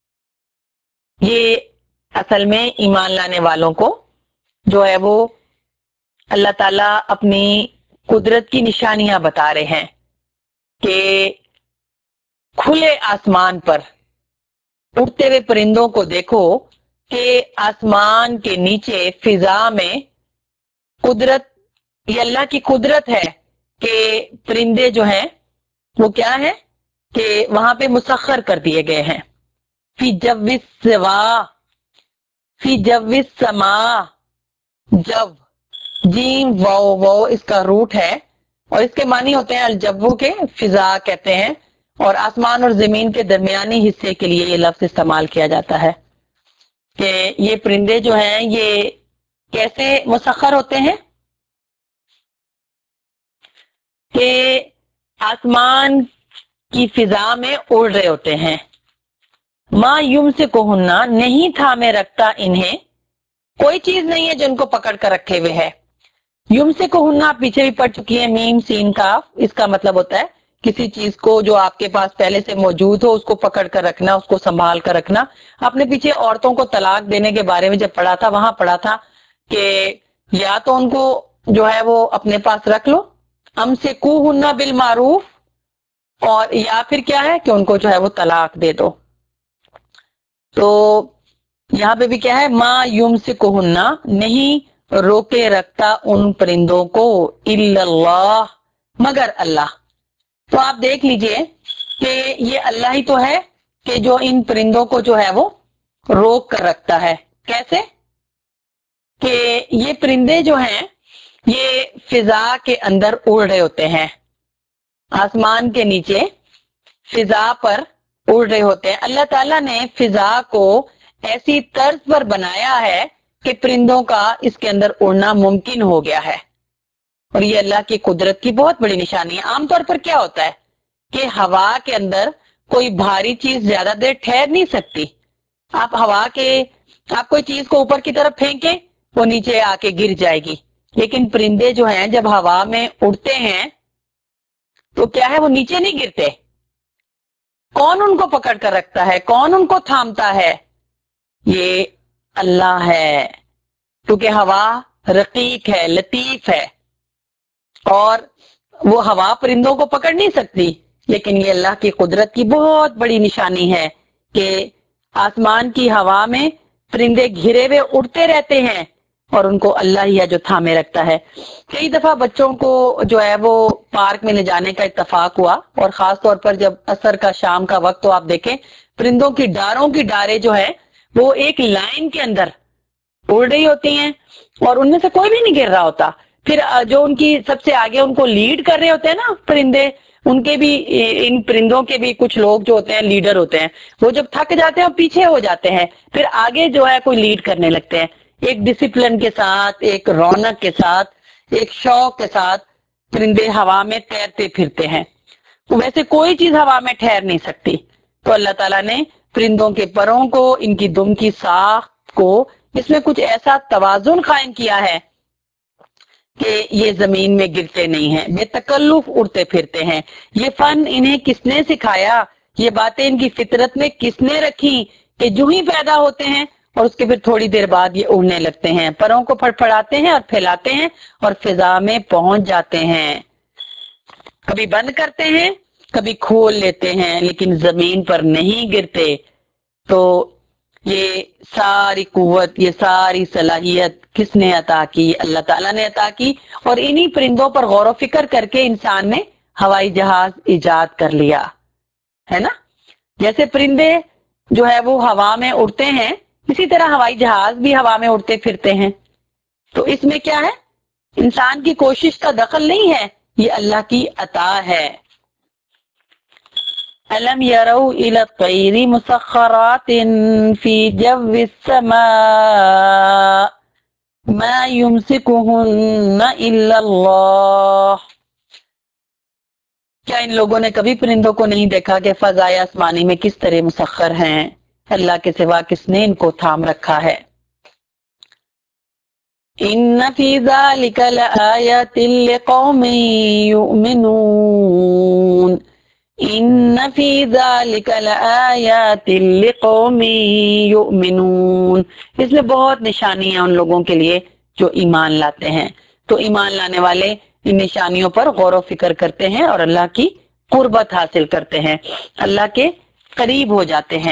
یہ اصل میں ایمان لانے والوں کو جو ہے وہ اللہ تعالیٰ اپنی قدرت کی نشانیاں بتا رہے ہیں کہ کھلے آسمان پر اڑتے ہوئے پرندوں کو دیکھو کہ آسمان کے نیچے فضا میں قدرت، یہ اللہ کی قدرت ہے کہ پرندے جو ہیں وہ کیا ہے کہ وہاں پہ مسخر کر دیے گئے ہیں۔ فی جو السوا، فی جو السما، جو جیم واو واو اس کا روٹ ہے، اور اس کے معنی ہوتے ہیں الجبو کے، فضا کہتے ہیں، اور آسمان اور زمین کے درمیانی حصے کے لیے یہ لفظ استعمال کیا جاتا ہے کہ یہ پرندے جو ہیں یہ کیسے مسخر ہوتے ہیں؟ کہ آسمان کی فضا میں اڑ رہے ہوتے ہیں. ما یمسکہن نہیں تھامے رکھتا انہیں، کوئی چیز نہیں ہے جو ان کو پکڑ کر رکھے ہوئے ہے. یمسکہن آپ پیچھے بھی پڑھ چکی ہیں، میم سین کاف، اس کا مطلب ہوتا ہے کسی چیز کو جو آپ کے پاس پہلے سے موجود ہو اس کو پکڑ کر رکھنا، اس کو سنبھال کر رکھنا. آپ نے پیچھے عورتوں کو طلاق دینے کے بارے میں جب پڑھا تھا وہاں پڑھا تھا کہ یا تو ان کو جو ہے وہ اپنے پاس رکھ لو، امسکوہن بالمعروف، اور یا پھر کیا ہے کہ ان کو جو ہے وہ طلاق دے دو. تو یہاں پہ بھی کیا ہے، ما یمسکہن نہیں روکے رکھتا ان پرندوں کو، الا اللہ مگر اللہ. تو آپ دیکھ لیجئے کہ یہ اللہ ہی تو ہے کہ جو ان پرندوں کو جو ہے وہ روک کر رکھتا ہے. کیسے کہ یہ پرندے جو ہیں یہ فضا کے اندر اڑ رہے ہوتے ہیں، آسمان کے نیچے فضا پر اڑ رہے ہوتے ہیں. اللہ تعالیٰ نے فضا کو ایسی طرز پر بنایا ہے کہ پرندوں کا اس کے اندر اڑنا ممکن ہو گیا ہے، اور یہ اللہ کی قدرت کی بہت بڑی نشانی ہے. عام طور پر کیا ہوتا ہے کہ ہوا کے اندر کوئی بھاری چیز زیادہ دیر ٹھہر نہیں سکتی. آپ ہوا کے آپ کوئی چیز کو اوپر کی طرف پھینکیں وہ نیچے آ کے گر جائے گی، لیکن پرندے جو ہیں جب ہوا میں اڑتے ہیں تو کیا ہے وہ نیچے نہیں گرتے. کون ان کو پکڑ کر رکھتا ہے، کون ان کو تھامتا ہے؟ یہ اللہ ہے، کیونکہ ہوا رقیق ہے، لطیف ہے، اور وہ ہوا پرندوں کو پکڑ نہیں سکتی. لیکن یہ اللہ کی قدرت کی بہت بڑی نشانی ہے کہ آسمان کی ہوا میں پرندے گھرے ہوئے اڑتے رہتے ہیں اور ان کو اللہ ہی ہے جو تھامے رکھتا ہے. کئی دفعہ بچوں کو جو ہے وہ پارک میں لے جانے کا اتفاق ہوا، اور خاص طور پر جب عصر کا شام کا وقت، تو آپ دیکھیں پرندوں کی ڈاروں کی ڈاریں جو ہے وہ ایک لائن کے اندر اڑ رہی ہوتی ہیں اور ان میں سے کوئی بھی نہیں گر رہا ہوتا. پھر جو ان کی سب سے آگے ان کو لیڈ کر رہے ہوتے ہیں نا پرندے، ان کے بھی ان پرندوں کے بھی کچھ لوگ جو ہوتے ہیں لیڈر ہوتے ہیں، وہ جب تھک جاتے ہیں پیچھے ہو جاتے ہیں، پھر آگے جو ہے کوئی لیڈ کرنے لگتے ہیں، ایک ڈسپلن کے ساتھ، ایک رونق کے ساتھ، ایک شوق کے ساتھ پرندے ہوا میں تیرتے پھرتے ہیں. ویسے کوئی چیز ہوا میں ٹھہر نہیں سکتی. تو اللہ تعالیٰ نے پرندوں کے پروں کو، ان کی دم کی ساخت کو، اس میں کچھ ایسا توازن قائم کیا ہے کہ یہ زمین میں گرتے نہیں ہیں، بے تکلف اڑتے پھرتے ہیں. یہ فن انہیں کس نے سکھایا، یہ باتیں ان کی فطرت میں کس نے رکھی کہ جو ہی پیدا ہوتے ہیں اور اس کے پھر تھوڑی دیر بعد یہ اڑنے لگتے ہیں، پروں کو پھڑپھڑاتے ہیں اور پھیلاتے ہیں اور فضا میں پہنچ جاتے ہیں. کبھی بند کرتے ہیں، کبھی کھول لیتے ہیں، لیکن زمین پر نہیں گرتے. تو یہ ساری قوت، یہ ساری صلاحیت کس نے عطا کی؟ اللہ تعالیٰ نے عطا کی. اور انہی پرندوں پر غور و فکر کر کے انسان نے ہوائی جہاز ایجاد کر لیا ہے نا. جیسے پرندے جو ہے وہ ہوا میں اڑتے ہیں، اسی طرح ہوائی جہاز بھی ہوا میں اڑتے پھرتے ہیں. تو اس میں کیا ہے، انسان کی کوشش کا دخل نہیں ہے، یہ اللہ کی عطا ہے. أَلَمْ يَرَوْا إِلَى الطَّيْرِ مُسَخَّرَاتٍ فِي جَوِّ السَّمَاءِ مَا يُمْسِكُهُنَّ إِلَّا اللَّهُ. کیا ان لوگوں نے کبھی پرندوں کو نہیں دیکھا کہ فضائے آسمانی میں کس طرح مسخر ہیں؟ اللہ کے سوا کس نے ان کو تھام رکھا ہے؟ إِنَّ فِي ذَلِكَ لَآيَاتٍ لِقَوْمٍ يُؤْمِنُونَ. ان فی ذالک لآیات لقوم یؤمنون. اس میں بہت نشانی ہیں ان لوگوں کے لیے جو ایمان لاتے ہیں. تو ایمان لانے والے ان نشانیوں پر غور و فکر کرتے ہیں اور اللہ کی قربت حاصل کرتے ہیں، اللہ کے قریب ہو جاتے ہیں.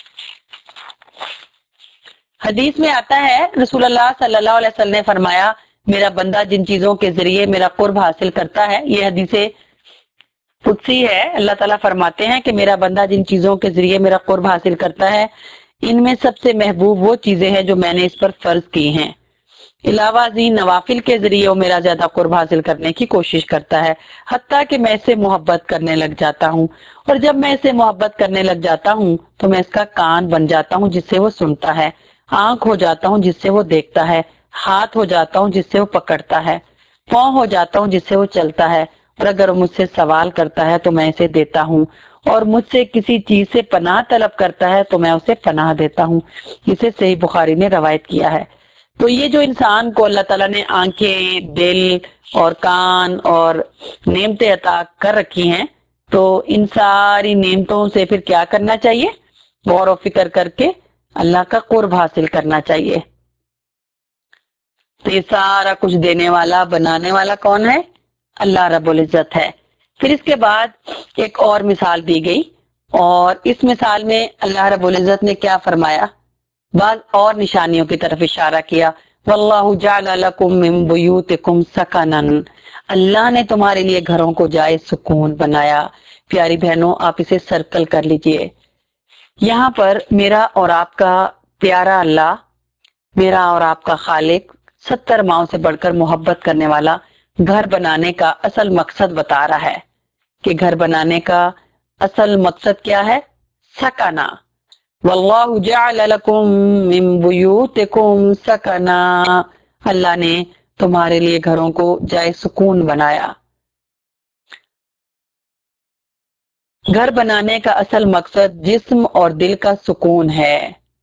حدیث میں آتا ہے رسول اللہ صلی اللہ علیہ وسلم نے فرمایا، میرا بندہ جن چیزوں کے ذریعے میرا قرب حاصل کرتا ہے، یہ حدیث قدسی ہے. اللہ تعالیٰ فرماتے ہیں کہ میرا بندہ جن چیزوں کے ذریعے میرا قرب حاصل کرتا ہے، ان میں سب سے محبوب وہ چیزیں ہیں جو میں نے اس پر فرض کی ہیں. علاوہ ازیں نوافل کے ذریعے وہ میرا زیادہ قرب حاصل کرنے کی کوشش کرتا ہے، حتیٰ کہ میں اسے محبت کرنے لگ جاتا ہوں. اور جب میں اسے محبت کرنے لگ جاتا ہوں تو میں اس کا کان بن جاتا ہوں جس سے وہ سنتا ہے، آنکھ ہو جاتا ہوں جس سے وہ دیکھتا ہے، ہاتھ ہو جاتا ہوں جس سے وہ پکڑتا ہے، پاؤں ہو جاتا ہوں جس سے وہ چلتا ہے، اور اگر مجھ سے سوال کرتا ہے تو میں اسے دیتا ہوں، اور مجھ سے کسی چیز سے پناہ طلب کرتا ہے تو میں اسے پناہ دیتا ہوں۔ اسے صحیح بخاری نے روایت کیا ہے۔ تو یہ جو انسان کو اللہ تعالیٰ نے آنکھیں، دل اور کان اور نعمتیں عطا کر رکھی ہیں، تو ان ساری نعمتوں سے پھر کیا کرنا چاہیے؟ غور و فکر کر کے اللہ کا قرب حاصل کرنا چاہیے۔ تو یہ سارا کچھ دینے والا، بنانے والا کون ہے؟ اللہ رب العزت ہے۔ پھر اس کے بعد ایک اور مثال دی گئی، اور اس مثال میں اللہ رب العزت نے کیا فرمایا؟ بعض اور نشانیوں کی طرف اشارہ کیا۔ واللہ جعل لکم من بیوتکم سکنا، اللہ نے تمہارے لیے گھروں کو جائے سکون بنایا۔ پیاری بہنوں، آپ اسے سرکل کر لیجئے۔ یہاں پر میرا اور آپ کا پیارا اللہ، میرا اور آپ کا خالق، ستر ماؤں سے بڑھ کر محبت کرنے والا، گھر بنانے کا اصل مقصد بتا رہا ہے کہ گھر بنانے کا اصل مقصد کیا ہے؟ سکنا۔ واللہ جعل لکم من بیوتکم سکنا، اللہ نے تمہارے لیے گھروں کو جائے سکون بنایا۔ گھر بنانے کا اصل مقصد جسم اور دل کا سکون ہے۔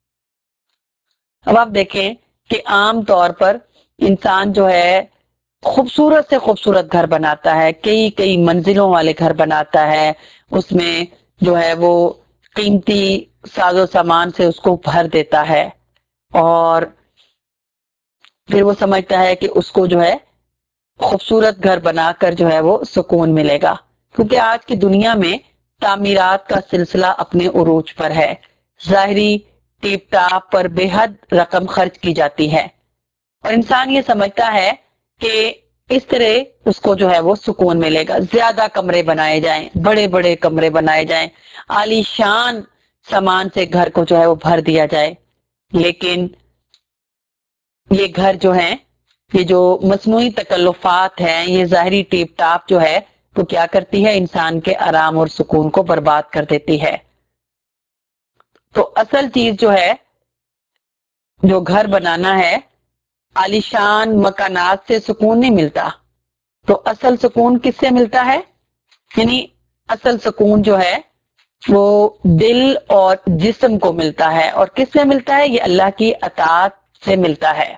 اب آپ دیکھیں کہ عام طور پر انسان جو ہے خوبصورت سے خوبصورت گھر بناتا ہے، کئی کئی منزلوں والے گھر بناتا ہے، اس میں جو ہے وہ قیمتی ساز و سامان سے اس کو بھر دیتا ہے، اور پھر وہ سمجھتا ہے کہ اس کو جو ہے خوبصورت گھر بنا کر جو ہے وہ سکون ملے گا، کیونکہ آج کی دنیا میں تعمیرات کا سلسلہ اپنے عروج پر ہے۔ ظاہری ٹیپ ٹاپ پر بے حد رقم خرچ کی جاتی ہے، اور انسان یہ سمجھتا ہے کہ اس طرح اس کو جو ہے وہ سکون ملے گا۔ زیادہ کمرے بنائے جائیں، بڑے بڑے کمرے بنائے جائیں، عالی شان سامان سے گھر کو جو ہے وہ بھر دیا جائے، لیکن یہ گھر جو ہیں، یہ جو مصنوعی تکلفات ہیں، یہ ظاہری ٹیپ ٹاپ جو ہے وہ کیا کرتی ہے؟ انسان کے آرام اور سکون کو برباد کر دیتی ہے۔ تو اصل چیز جو ہے، جو گھر بنانا ہے، عالیشان مکانات سے سکون نہیں ملتا، تو اصل سکون کس سے ملتا ہے؟ یعنی اصل سکون جو ہے وہ دل اور جسم کو ملتا ہے، اور کس سے ملتا ہے؟ یہ اللہ کی اطاعت سے ملتا ہے۔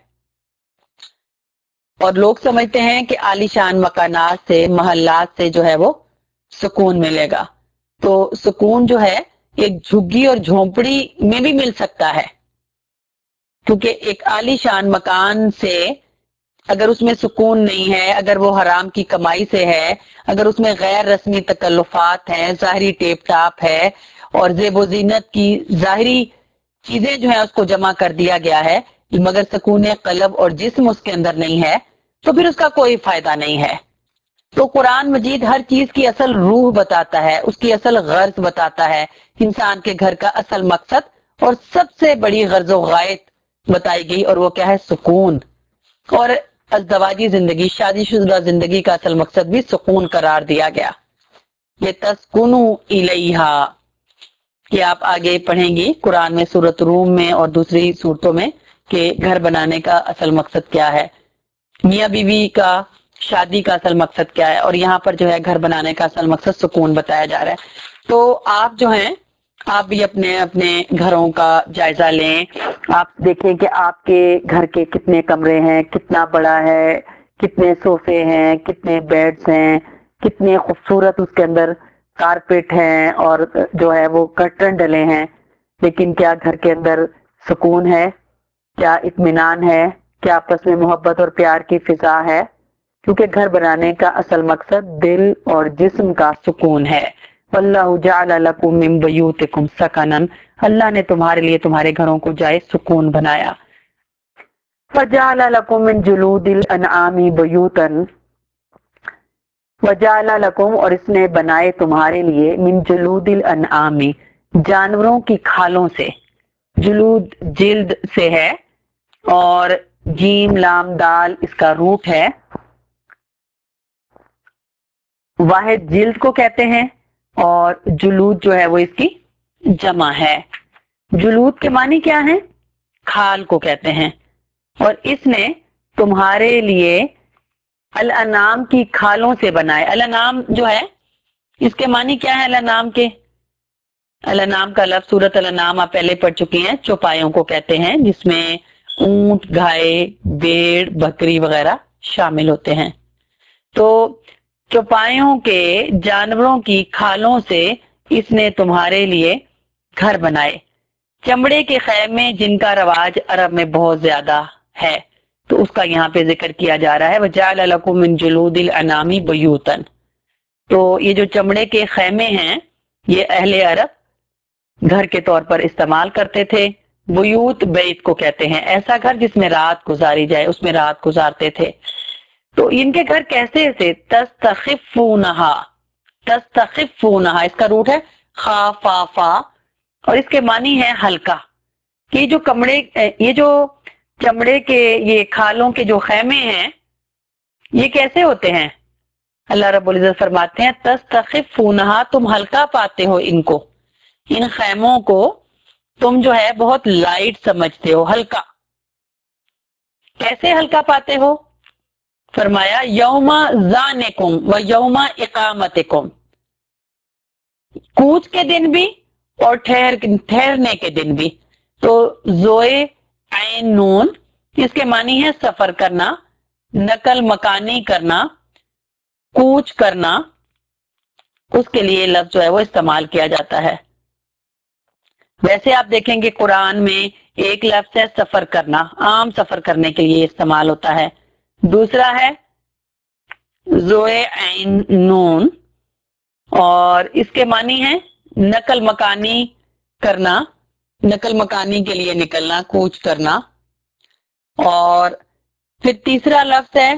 اور لوگ سمجھتے ہیں کہ عالیشان مکانات سے، محلات سے جو ہے وہ سکون ملے گا، تو سکون جو ہے ایک جھگی اور جھونپڑی میں بھی مل سکتا ہے، کیونکہ ایک عالیشان مکان سے اگر اس میں سکون نہیں ہے، اگر وہ حرام کی کمائی سے ہے، اگر اس میں غیر رسمی تکلفات ہیں، ظاہری ٹیپ ٹاپ ہے، اور زیب و زینت کی ظاہری چیزیں جو ہیں اس کو جمع کر دیا گیا ہے، مگر سکون قلب اور جسم اس کے اندر نہیں ہے، تو پھر اس کا کوئی فائدہ نہیں ہے۔ تو قرآن مجید ہر چیز کی اصل روح بتاتا ہے، اس کی اصل غرض بتاتا ہے، انسان کے گھر کا اصل مقصد اور سب سے بڑی غرض و غایت بتائی گئی، اور وہ کیا ہے؟ سکون۔ اور ازدواجی زندگی، شادی شدہ زندگی کا اصل مقصد بھی سکون قرار دیا گیا۔ یہ تسکنوا الیہا، کہ آپ آگے پڑھیں گی قرآن میں، سورۃ روم میں اور دوسری سورتوں میں، کہ گھر بنانے کا اصل مقصد کیا ہے، میاں بیوی کا شادی کا اصل مقصد کیا ہے، اور یہاں پر جو ہے گھر بنانے کا اصل مقصد سکون بتایا جا رہا ہے۔ تو آپ جو ہیں، آپ بھی اپنے اپنے گھروں کا جائزہ لیں، آپ دیکھیں کہ آپ کے گھر کے کتنے کمرے ہیں، کتنا بڑا ہے، کتنے صوفے ہیں، کتنے بیڈز ہیں، کتنے خوبصورت اس کے اندر کارپیٹ ہیں، اور جو ہے وہ کرٹن ڈلے ہیں، لیکن کیا گھر کے اندر سکون ہے؟ کیا اطمینان ہے؟ کیا آپس میں محبت اور پیار کی فضا ہے؟ کیونکہ گھر بنانے کا اصل مقصد دل اور جسم کا سکون ہے۔ واللہ جعل لکم من بیوتکم سکنا، اللہ نے تمہارے لیے تمہارے گھروں کو جائے سکون بنایا۔ فجعل لکم من جلود الانعام بیوتا، وجعل لکم، اور اس نے بنائے تمہارے لیے، من جلود الانعام، جانوروں کی کھالوں سے۔ جلود جلد سے ہے، اور جیم لام دال اس کا روٹ ہے۔ واحد جلد کو کہتے ہیں، اور جلود جو ہے وہ اس کی جمع ہے۔ جلود کے معنی کیا ہیں؟ کھال کو کہتے ہیں۔ اور اس نے تمہارے لیے الانام کی کھالوں سے بنائے. الانام جو ہے اس کے معنی کیا ہے؟ الانام کے الانام کا لفظ سورۃ الانام آپ پہلے پڑھ چکے ہیں، چوپایوں کو کہتے ہیں جس میں اونٹ، گائے، بھیڑ، بکری وغیرہ شامل ہوتے ہیں. تو چوپایوں کے جانوروں کی کھالوں سے اس نے تمہارے لیے گھر بنائے. چمڑے کے خیمے جن کا رواج عرب میں بہت زیادہ ہے تو اس کا یہاں پہ ذکر کیا جا رہا ہے. وَجَعَلَ لَكُم مِّن جُلُودِ الْأَنْعَامِ بُيُوتًا. تو یہ جو چمڑے کے خیمے ہیں یہ اہل عرب گھر کے طور پر استعمال کرتے تھے. بیوت بیت کو کہتے ہیں ایسا گھر جس میں رات گزاری جائے، اس میں رات گزارتے تھے. تو ان کے گھر کیسے تھے؟ تستخفونہا. تستخفونہا اس کا روٹ ہے خا فا فا اور اس کے معنی ہے ہلکا. یہ جو کمڑے یہ جو چمڑے کے یہ کھالوں کے جو خیمے ہیں یہ کیسے ہوتے ہیں؟ اللہ رب العزت فرماتے ہیں تستخفونہا، تم ہلکا پاتے ہو ان کو، ان خیموں کو تم جو ہے بہت لائٹ سمجھتے ہو، ہلکا. کیسے ہلکا پاتے ہو؟ فرمایا یوم زانکم و یوم اقامتکم، کوچ کے دن بھی اور ٹھہر ٹھہرنے کے دن بھی. تو زوئے عین نون اس کے معنی ہے سفر کرنا، نقل مکانی کرنا، کوچ کرنا، اس کے لیے لفظ جو ہے وہ استعمال کیا جاتا ہے. ویسے آپ دیکھیں گے قرآن میں ایک لفظ ہے سفر کرنا، عام سفر کرنے کے لیے استعمال ہوتا ہے. دوسرا ہے زوئے عین نون اور اس کے معنی ہے نقل مکانی کرنا، نقل مکانی کے لیے نکلنا، کوچ کرنا. اور پھر تیسرا لفظ ہے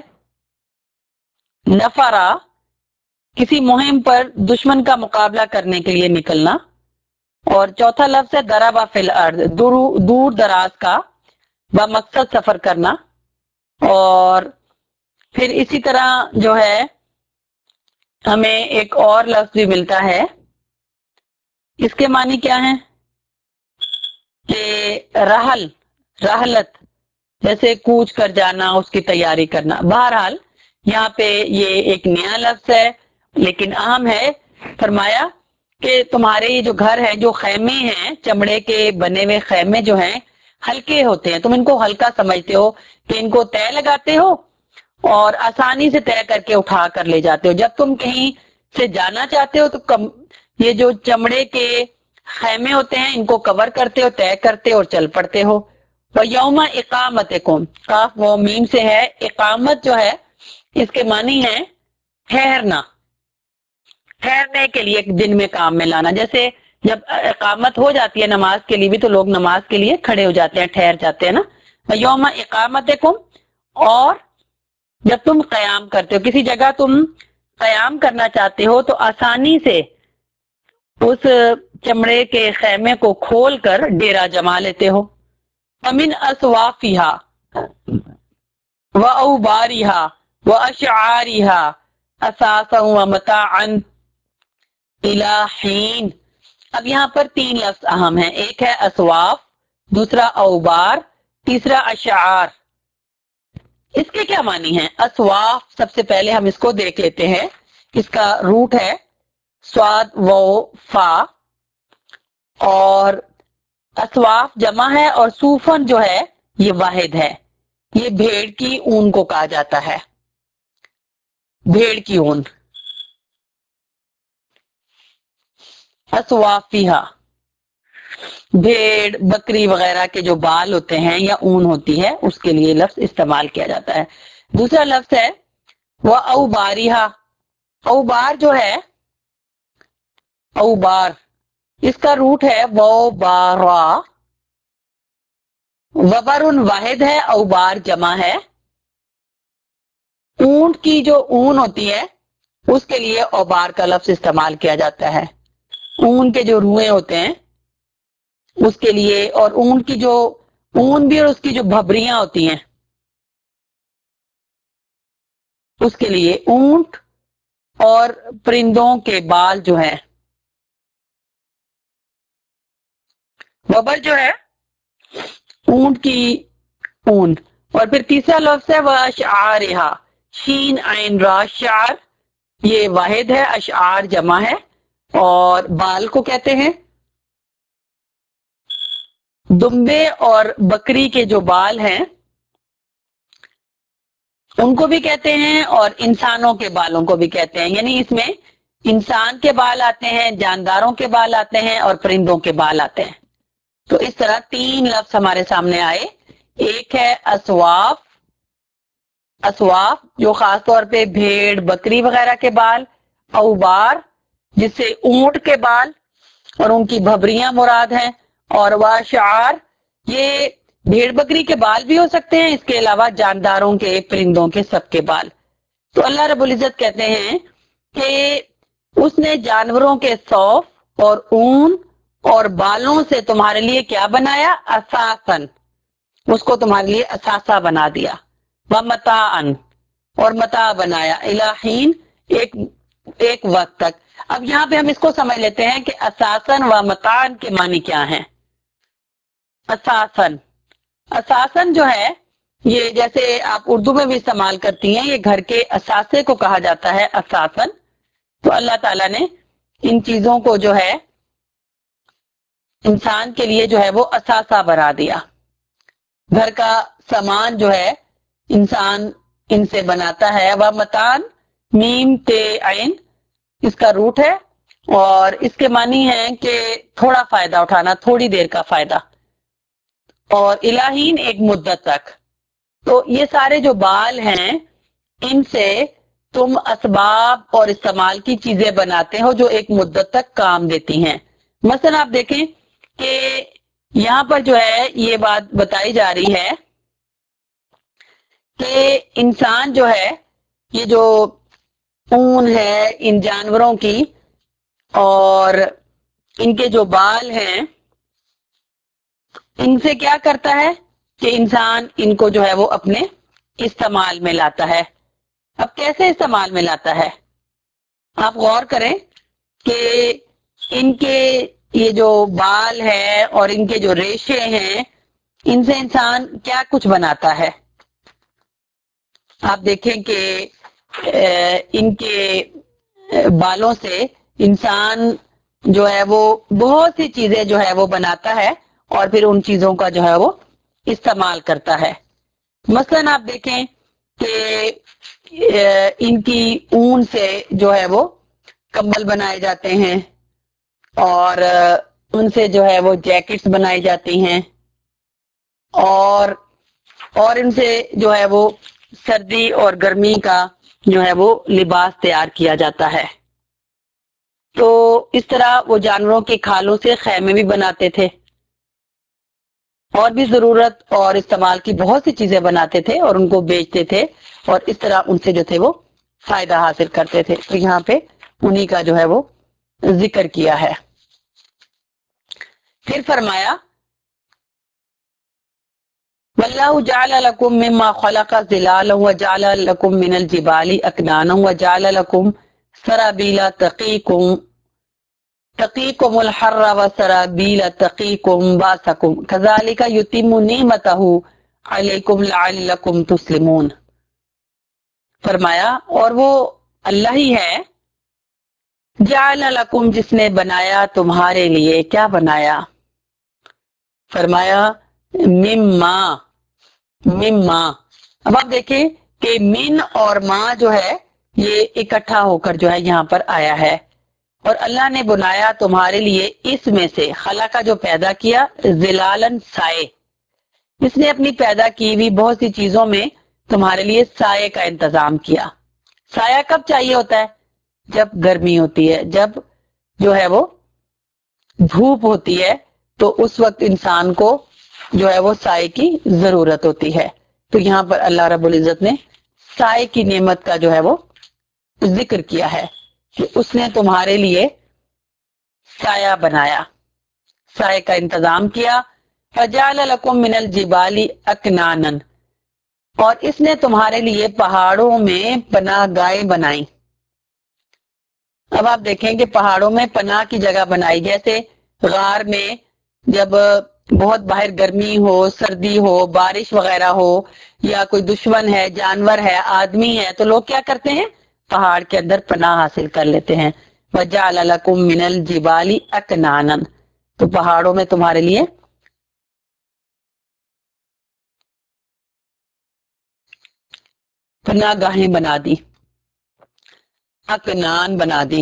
نفرا، کسی مہم پر دشمن کا مقابلہ کرنے کے لیے نکلنا. اور چوتھا لفظ ہے ضربا فی الارض، دور دور دراز کا بمقصد سفر کرنا. اور پھر اسی طرح جو ہے ہمیں ایک اور لفظ بھی ملتا ہے، اس کے معنی کیا ہے کہ رحل، رحلت جیسے کوچ کر جانا، اس کی تیاری کرنا. بہرحال یہاں پہ یہ ایک نیا لفظ ہے لیکن اہم ہے. فرمایا کہ تمہارے یہ جو گھر ہیں، جو خیمے ہیں، چمڑے کے بنے ہوئے خیمے جو ہیں ہلکے ہوتے ہیں، تم ان کو ہلکا سمجھتے ہو کہ ان کو طے لگاتے ہو اور آسانی سے طے کر کے اٹھا کر لے جاتے ہو. جب تم کہیں سے جانا چاہتے ہو تو کم یہ جو چمڑے کے خیمے ہوتے ہیں ان کو کور کرتے ہو، طے کرتے اور چل پڑتے ہو. وَيَوْمَ اقامتکم، قاف و میم سے ہے. اقامت جو ہے اس کے معنی ہے ٹھہرنا، ٹھہرنے کے لیے ایک دن میں کام میں لانا. جیسے جب اقامت ہو جاتی ہے نماز کے لیے بھی تو لوگ نماز کے لیے کھڑے ہو جاتے ہیں، ٹھہر جاتے ہیں نا. یوم اقامتکم، اور جب تم قیام کرتے ہو، کسی جگہ تم قیام کرنا چاہتے ہو تو آسانی سے اس چمڑے کے خیمے کو کھول کر ڈیرا جما لیتے ہو. وَمِنْ أَصْوَافِهَا وَأَوْبَارِهَا وَأَشْعَارِهَا أَثَاثًا وَمَتَاعًا إِلَى حِينٍ. اب یہاں پر تین لفظ اہم ہیں، ایک ہے اسواف، دوسرا اوبار، تیسرا اشعار. اس کے کیا معنی ہیں؟ اسواف سب سے پہلے ہم اس کو دیکھ لیتے ہیں. اس کا روٹ ہے سواد و فا، اور اسواف جمع ہے اور صوفن جو ہے یہ واحد ہے. یہ بھیڑ کی اون کو کہا جاتا ہے، بھیڑ کی اون. اسوافیہا، بھیڑ بکری وغیرہ کے جو بال ہوتے ہیں یا اون ہوتی ہے اس کے لیے لفظ استعمال کیا جاتا ہے. دوسرا لفظ ہے وہ اوباریہا. اوبار جو ہے اوبار اس کا روٹ ہے وہ بارا، وبر واحد ہے، اوبار جمع ہے. اونٹ کی جو اون ہوتی ہے اس کے لیے اوبار کا لفظ استعمال کیا جاتا ہے. اون کے جو روئے ہوتے ہیں اس کے لیے، اور اون کی جو اون بھی اور اس کی جو بھبریاں ہوتی ہیں اس کے لیے. اونٹ اور پرندوں کے بال جو ہیں، وبر جو ہے اونٹ کی اون. اور پھر تیسرا لفظ ہے وہ اشعارہا، شین عین را شعر یہ واحد ہے، اشعار جمع ہے، اور بال کو کہتے ہیں. دمبے اور بکری کے جو بال ہیں ان کو بھی کہتے ہیں اور انسانوں کے بالوں کو بھی کہتے ہیں. یعنی اس میں انسان کے بال آتے ہیں، جانداروں کے بال آتے ہیں اور پرندوں کے بال آتے ہیں. تو اس طرح تین لفظ ہمارے سامنے آئے. ایک ہے اسواف، اسواف جو خاص طور پہ بھیڑ بکری وغیرہ کے بال. اوبار جس سے اونٹ کے بال اور ان کی بھبریاں مراد ہیں. اور واشعار یہ بھیڑ بکری کے بال بھی ہو سکتے ہیں، اس کے علاوہ جانداروں کے، پرندوں کے، سب کے بال. تو اللہ رب العزت کہتے ہیں کہ اس نے جانوروں کے صوف اور اون اور بالوں سے تمہارے لیے کیا بنایا؟ اساسن، اس کو تمہارے لیے اثاثہ بنا دیا. ومتاعن، اور متاع بنایا. الہین، ایک ایک وقت تک. اب یہاں پہ ہم اس کو سمجھ لیتے ہیں کہ اساسن و متاعن کے معنی کیا ہیں. اساسن، اساسن جو ہے یہ جیسے آپ اردو میں بھی استعمال کرتی ہیں، یہ گھر کے اثاثے کو کہا جاتا ہے اساسن. تو اللہ تعالیٰ نے ان چیزوں کو جو ہے انسان کے لیے جو ہے وہ اثاثہ بنا دیا. گھر کا سامان جو ہے انسان ان سے بناتا ہے. وہ متان میم تے عین اس کا روٹ ہے اور اس کے معنی ہے کہ تھوڑا فائدہ اٹھانا، تھوڑی دیر کا فائدہ. اور الہین ایک مدت تک. تو یہ سارے جو بال ہیں ان سے تم اسباب اور استعمال کی چیزیں بناتے ہو جو ایک مدت تک کام دیتی ہیں. مثلا آپ دیکھیں کہ یہاں پر جو ہے یہ بات بتائی جا رہی ہے کہ انسان جو ہے یہ جو اون ہے ان جانوروں کی اور ان کے جو بال ہیں ان سے کیا کرتا ہے کہ انسان ان کو جو ہے وہ اپنے استعمال میں لاتا ہے. اب کیسے استعمال میں لاتا ہے؟ آپ غور کریں کہ ان کے یہ جو بال ہے اور ان کے جو ریشے ہیں ان سے انسان کیا کچھ بناتا ہے. آپ دیکھیں کہ ان کے بالوں سے انسان جو ہے وہ بہت سی چیزیں جو ہے وہ بناتا ہے اور پھر ان چیزوں کا جو ہے وہ استعمال کرتا ہے. مثلا آپ دیکھیں کہ ان کی اون سے جو ہے وہ کمبل بنائے جاتے ہیں اور ان سے جو ہے وہ جیکٹس بنائی جاتی ہیں اور اور ان سے جو ہے وہ سردی اور گرمی کا جو ہے وہ لباس تیار کیا جاتا ہے. تو اس طرح وہ جانوروں کے کھالوں سے خیمے بھی بناتے تھے اور بھی ضرورت اور استعمال کی بہت سی چیزیں بناتے تھے اور ان کو بیچتے تھے اور اس طرح ان سے جو تھے وہ فائدہ حاصل کرتے تھے. تو یہاں پہ انہی کا جو ہے وہ ذکر کیا ہے. پھر فرمایا وَاللَّهُ جَعَلَ لَكُم مِّمَّا خَلَقَ ظِلَالًا وَجَعَلَ لَكُم مِّنَ الْجِبَالِ أَكْنَانًا وَجَعَلَ لَكُم سَرَابِيلَ تَقِيكُم تَقِيكُمُ الْحَرَّ وَسَرَابِيلَ تَقِيكُم بَأْسَكُمْ كَذَلِكَ يُتِمُّ نِعْمَتَهُ عَلَيْكُمْ لَعَلَّكُمْ تُسْلِمُونَ. فرمایا اور وہ اللہ ہی ہے جعل لکم جس نے بنایا تمہارے لیے. کیا بنایا؟ فرمایا مما مما. اب آپ دیکھیں کہ من اور ماں جو ہے یہ اکٹھا ہو کر جو ہے یہاں پر آیا ہے اور اللہ نے بنایا تمہارے لیے اس میں سے. خلا کا جو پیدا کیا ظلالن سائے، اس نے اپنی پیدا کی ہوئی بہت سی چیزوں میں تمہارے لیے سائے کا انتظام کیا. سایہ کب چاہیے ہوتا ہے؟ جب گرمی ہوتی ہے، جب جو ہے وہ دھوپ ہوتی ہے تو اس وقت انسان کو جو ہے وہ سائے کی ضرورت ہوتی ہے. تو یہاں پر اللہ رب العزت نے سائے کی نعمت کا جو ہے وہ ذکر کیا ہے کہ اس نے تمہارے لیے سایہ بنایا، سائے کا انتظام کیا. فَجَعَلَ لَكُم مِّنَ الْجِبَالِ أَكْنَانًا، اور اس نے تمہارے لیے پہاڑوں میں پناہ گاہیں بنائی. اب آپ دیکھیں کہ پہاڑوں میں پناہ کی جگہ بنائی، جیسے غار میں جب بہت باہر گرمی ہو، سردی ہو، بارش وغیرہ ہو، یا کوئی دشمن ہے، جانور ہے، آدمی ہے، تو لوگ کیا کرتے ہیں؟ پہاڑ کے اندر پناہ حاصل کر لیتے ہیں۔ وَجَعَلَ لَكُم مِّنَ الْجِبَالِ أَكْنَانًا، تو پہاڑوں میں تمہارے لیے پناہ گاہیں بنا دی، اکنان بنا دی،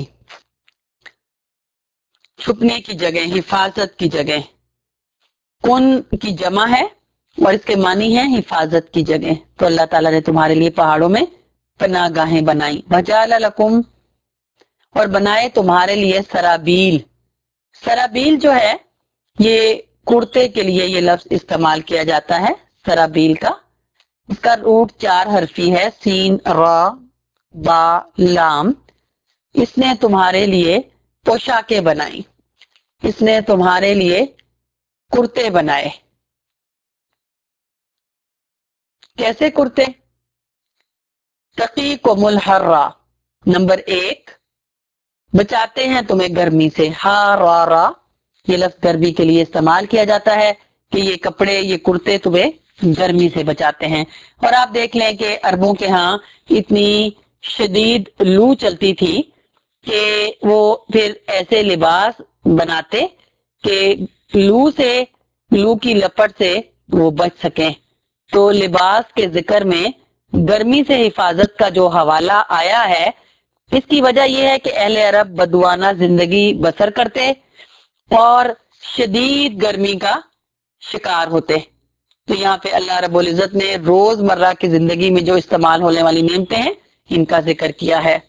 چھپنے کی جگہ، حفاظت کی جگہ۔ کن کی جمع ہے اور اس کے معنی ہے حفاظت کی جگہ، تو اللہ تعالیٰ نے تمہارے لیے پہاڑوں میں پناہ گاہیں بنائی۔ وَجَعَلَ لَكُمْ، اور بنائے تمہارے لیے سرابیل۔ سرابیل جو ہے یہ کرتے کے لیے یہ لفظ استعمال کیا جاتا ہے، سرابیل کا۔ اس کا روٹ چار حرفی ہے، سین، را، با، لام۔ اس نے تمہارے لیے پوشاکیں بنائی، اس نے تمہارے لیے کرتے بنائے۔ کیسے کرتے؟ تقیکم الحر، نمبر ایک، بچاتے ہیں تمہیں گرمی سے۔ ہارارا، یہ لفظ گرمی کے لیے استعمال کیا جاتا ہے کہ یہ کپڑے، یہ کرتے تمہیں گرمی سے بچاتے ہیں۔ اور آپ دیکھ لیں کہ عربوں کے ہاں اتنی شدید لو چلتی تھی کہ وہ پھر ایسے لباس بناتے کہ لو سے، لو کی لپٹ سے وہ بچ سکیں۔ تو لباس کے ذکر میں گرمی سے حفاظت کا جو حوالہ آیا ہے، اس کی وجہ یہ ہے کہ اہل عرب بدوانہ زندگی بسر کرتے اور شدید گرمی کا شکار ہوتے۔ تو یہاں پہ اللہ رب العزت نے روز مرہ کی زندگی میں جو استعمال ہونے والی نعمتیں ہیں ان کا ذکر کیا ہے۔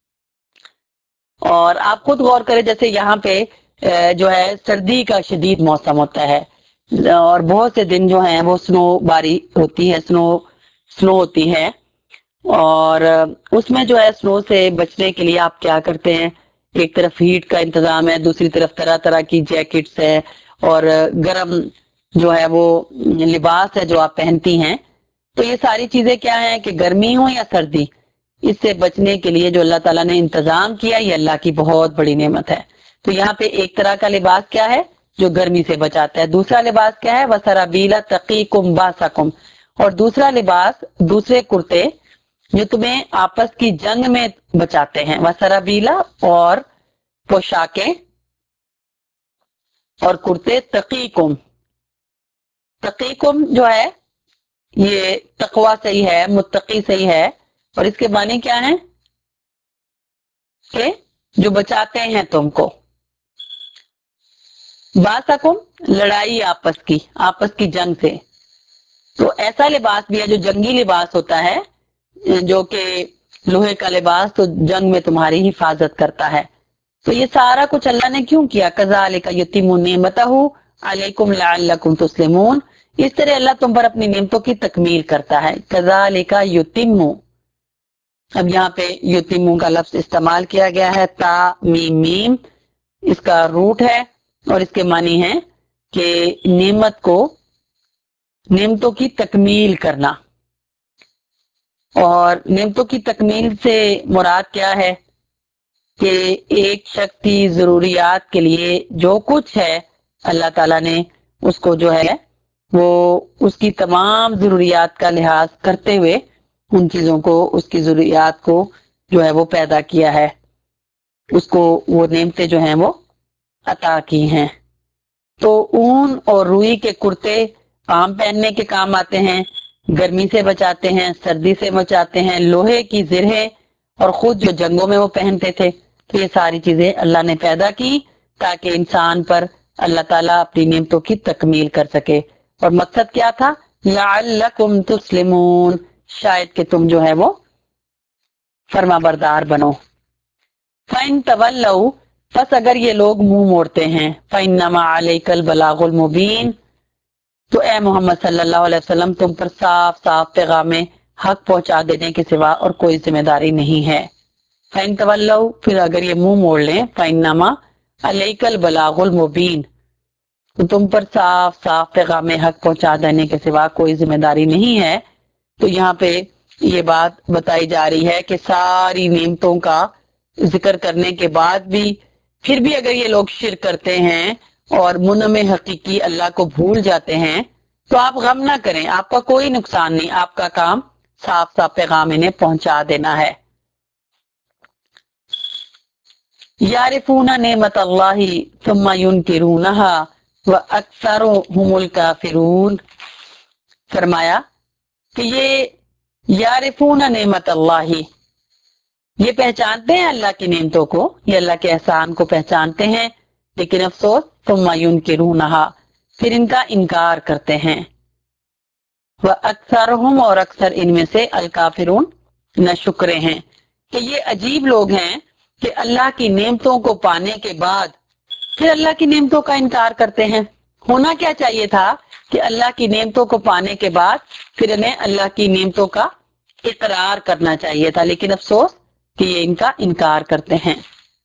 اور آپ خود غور کریں، جیسے یہاں پہ جو ہے سردی کا شدید موسم ہوتا ہے اور بہت سے دن جو ہیں وہ سنو باری ہوتی ہے، سنو سنو ہوتی ہے، اور اس میں جو ہے سنو سے بچنے کے لیے آپ کیا کرتے ہیں؟ ایک طرف ہیٹ کا انتظام ہے، دوسری طرف طرح طرح کی جیکٹس ہے اور گرم جو ہے وہ لباس ہے جو آپ پہنتی ہیں۔ تو یہ ساری چیزیں کیا ہیں کہ گرمی ہو یا سردی، اس سے بچنے کے لیے جو اللہ تعالیٰ نے انتظام کیا، یہ اللہ کی بہت بڑی نعمت ہے۔ تو یہاں پہ ایک طرح کا لباس کیا ہے جو گرمی سے بچاتا ہے، دوسرا لباس کیا ہے؟ وَسَرَابِيلَ تَقِيكُمْ بَأْسَكُمْ، اور دوسرا لباس، دوسرے کرتے جو تمہیں آپس کی جنگ میں بچاتے ہیں۔ وَسَرَابِيلَ، اور پوشاکیں اور کرتے، تقیکم، تقیکم جو ہے یہ تقوی صحیح ہے، متقی صحیح ہے، اور اس کے معنی کیا ہیں کہ جو بچاتے ہیں تم کو۔ باسکم، لڑائی آپس کی، آپس کی جنگ سے۔ تو ایسا لباس بھی ہے جو جنگی لباس ہوتا ہے، جو کہ لوہے کا لباس تو جنگ میں تمہاری حفاظت کرتا ہے۔ تو یہ سارا کچھ اللہ نے کیوں کیا؟ کذالک یتم نعمتہ علیکم لعلکم تسلمون، اس طرح اللہ تم پر اپنی نعمتوں کی تکمیل کرتا ہے۔ کذالک یتم، اب یہاں پہ یتم کا لفظ استعمال کیا گیا ہے، تا میم میم، اس کا روٹ ہے اور اس کے معنی ہے کہ نعمت کو، نعمتوں کی تکمیل کرنا۔ اور نعمتوں کی تکمیل سے مراد کیا ہے کہ ایک شخص کی ضروریات کے لیے جو کچھ ہے اللہ تعالیٰ نے اس کو جو ہے وہ اس کی تمام ضروریات کا لحاظ کرتے ہوئے ان چیزوں کو، اس کی ضروریات کو جو ہے وہ پیدا کیا ہے، اس کو وہ نعمتیں جو ہیں وہ عطا کی ہیں۔ تو اون اور روئی کے کرتے عام پہننے کے کام آتے ہیں، گرمی سے بچاتے ہیں، سردی سے بچاتے ہیں، لوہے کی زرہیں اور خود جو جنگوں میں وہ پہنتے تھے۔ تو یہ ساری چیزیں اللہ نے پیدا کی تاکہ انسان پر اللہ تعالیٰ اپنی نعمتوں کی تکمیل کر سکے، اور مقصد کیا تھا؟ لعلکم تسلمون، شاید کہ تم جو ہے وہ فرما بردار بنو۔ فَإِن تَوَلَّوْا، پس اگر یہ لوگ منہ موڑتے ہیں، فَإِنَّمَا عَلَيْكَ الْبَلَاغُ الْمُبِينُ، تو اے محمد صلی اللہ علیہ وسلم تم پر صاف صاف پیغام حق پہنچا دینے کے سوا اور کوئی ذمہ داری نہیں ہے۔ فَإِن تَوَلَّوْا، پھر اگر یہ منہ موڑ لیں، فَإِنَّمَا عَلَيْكَ الْبَلَاغُ الْمُبِينُ، تو تم پر صاف صاف پیغام حق پہنچا دینے کے سوا کوئی ذمہ داری نہیں ہے۔ تو یہاں پہ یہ بات بتائی جا رہی ہے کہ ساری نعمتوں کا ذکر کرنے کے بعد بھی پھر بھی اگر یہ لوگ شرک کرتے ہیں اور منعم حقیقی اللہ کو بھول جاتے ہیں تو آپ غم نہ کریں، آپ کا کوئی نقصان نہیں، آپ کا کام صاف صاف پیغام انہیں پہنچا دینا ہے۔ یعرفون نعمت اللہ ثم ینکرونہا واکثرهم الکافرون، فرمایا کہ یہ یعرفون نعمت اللہ، یہ پہچانتے ہیں اللہ کی نعمتوں کو، یہ اللہ کے احسان کو پہچانتے ہیں، لیکن افسوس ثم ینکرونہا، پھر ان کا انکار کرتے ہیں۔ وَأَكْثَرُهُمْ، اور اکثر ان میں سے الکافرون ناشکرے ہیں، کہ یہ عجیب لوگ ہیں کہ اللہ کی نعمتوں کو پانے کے بعد پھر اللہ کی نعمتوں کا انکار کرتے ہیں۔ ہونا کیا چاہیے تھا کہ اللہ کی نعمتوں کو پانے کے بعد پھر انہیں اللہ کی نعمتوں کا اقرار کرنا چاہیے تھا، لیکن افسوس کہ یہ ان کا انکار کرتے ہیں۔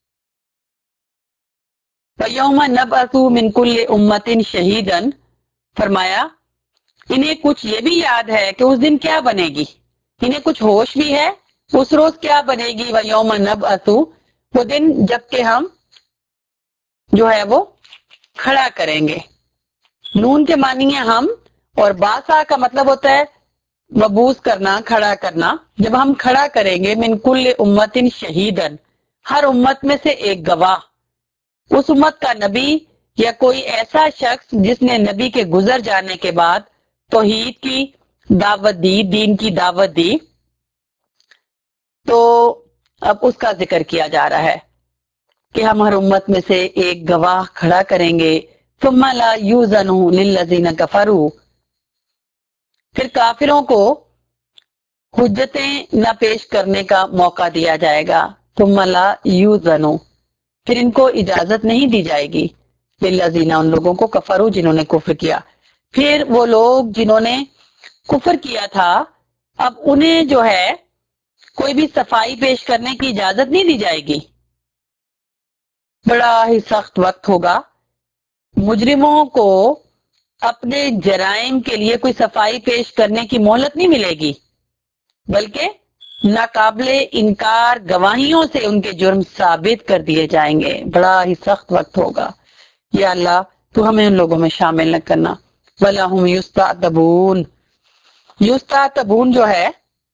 وَيَوْمَ نَبْعَثُ مِنْ كُلِّ أُمَّةٍ شَهِيدًا، فرمایا انہیں کچھ یہ بھی یاد ہے کہ اس دن کیا بنے گی، انہیں کچھ ہوش بھی ہے اس روز کیا بنے گی۔ وَيَوْمَ نَبْعَثُ، وہ دن جب کہ ہم جو ہے وہ کھڑا کریں گے۔ نون کے معنی ہے ہم، اور باسا کا مطلب ہوتا ہے مبوس کرنا، کھڑا کرنا۔ جب ہم کھڑا کریں گے من کل امت شہیدن، ہر امت میں سے ایک گواہ، اس امت کا نبی یا کوئی ایسا شخص جس نے نبی کے گزر جانے کے بعد توحید کی دعوت دی، دین کی دعوت دی، تو اب اس کا ذکر کیا جا رہا ہے کہ ہم ہر امت میں سے ایک گواہ کھڑا کریں گے۔ ثم لا یوزن للذین کفروا، پھر کافروں کو حجتیں نہ پیش کرنے کا موقع دیا جائے گا۔ ثم لا یوزن، پھر ان کو اجازت نہیں دی جائے گی، للذین، ان لوگوں کو، کفروا جنہوں نے کفر کیا۔ پھر وہ لوگ جنہوں نے کفر کیا تھا، اب انہیں جو ہے کوئی بھی صفائی پیش کرنے کی اجازت نہیں دی جائے گی۔ بڑا ہی سخت وقت ہوگا، مجرموں کو اپنے جرائم کے لیے کوئی صفائی پیش کرنے کی مہلت نہیں ملے گی، بلکہ ناقابل انکار گواہیوں سے ان کے جرم ثابت کر دیے جائیں گے۔ بڑا ہی سخت وقت ہوگا، یا اللہ تو ہمیں ان لوگوں میں شامل نہ کرنا۔ وَلَهُمْ يُسْتَعْتَبُونَ، یستعتبون جو ہے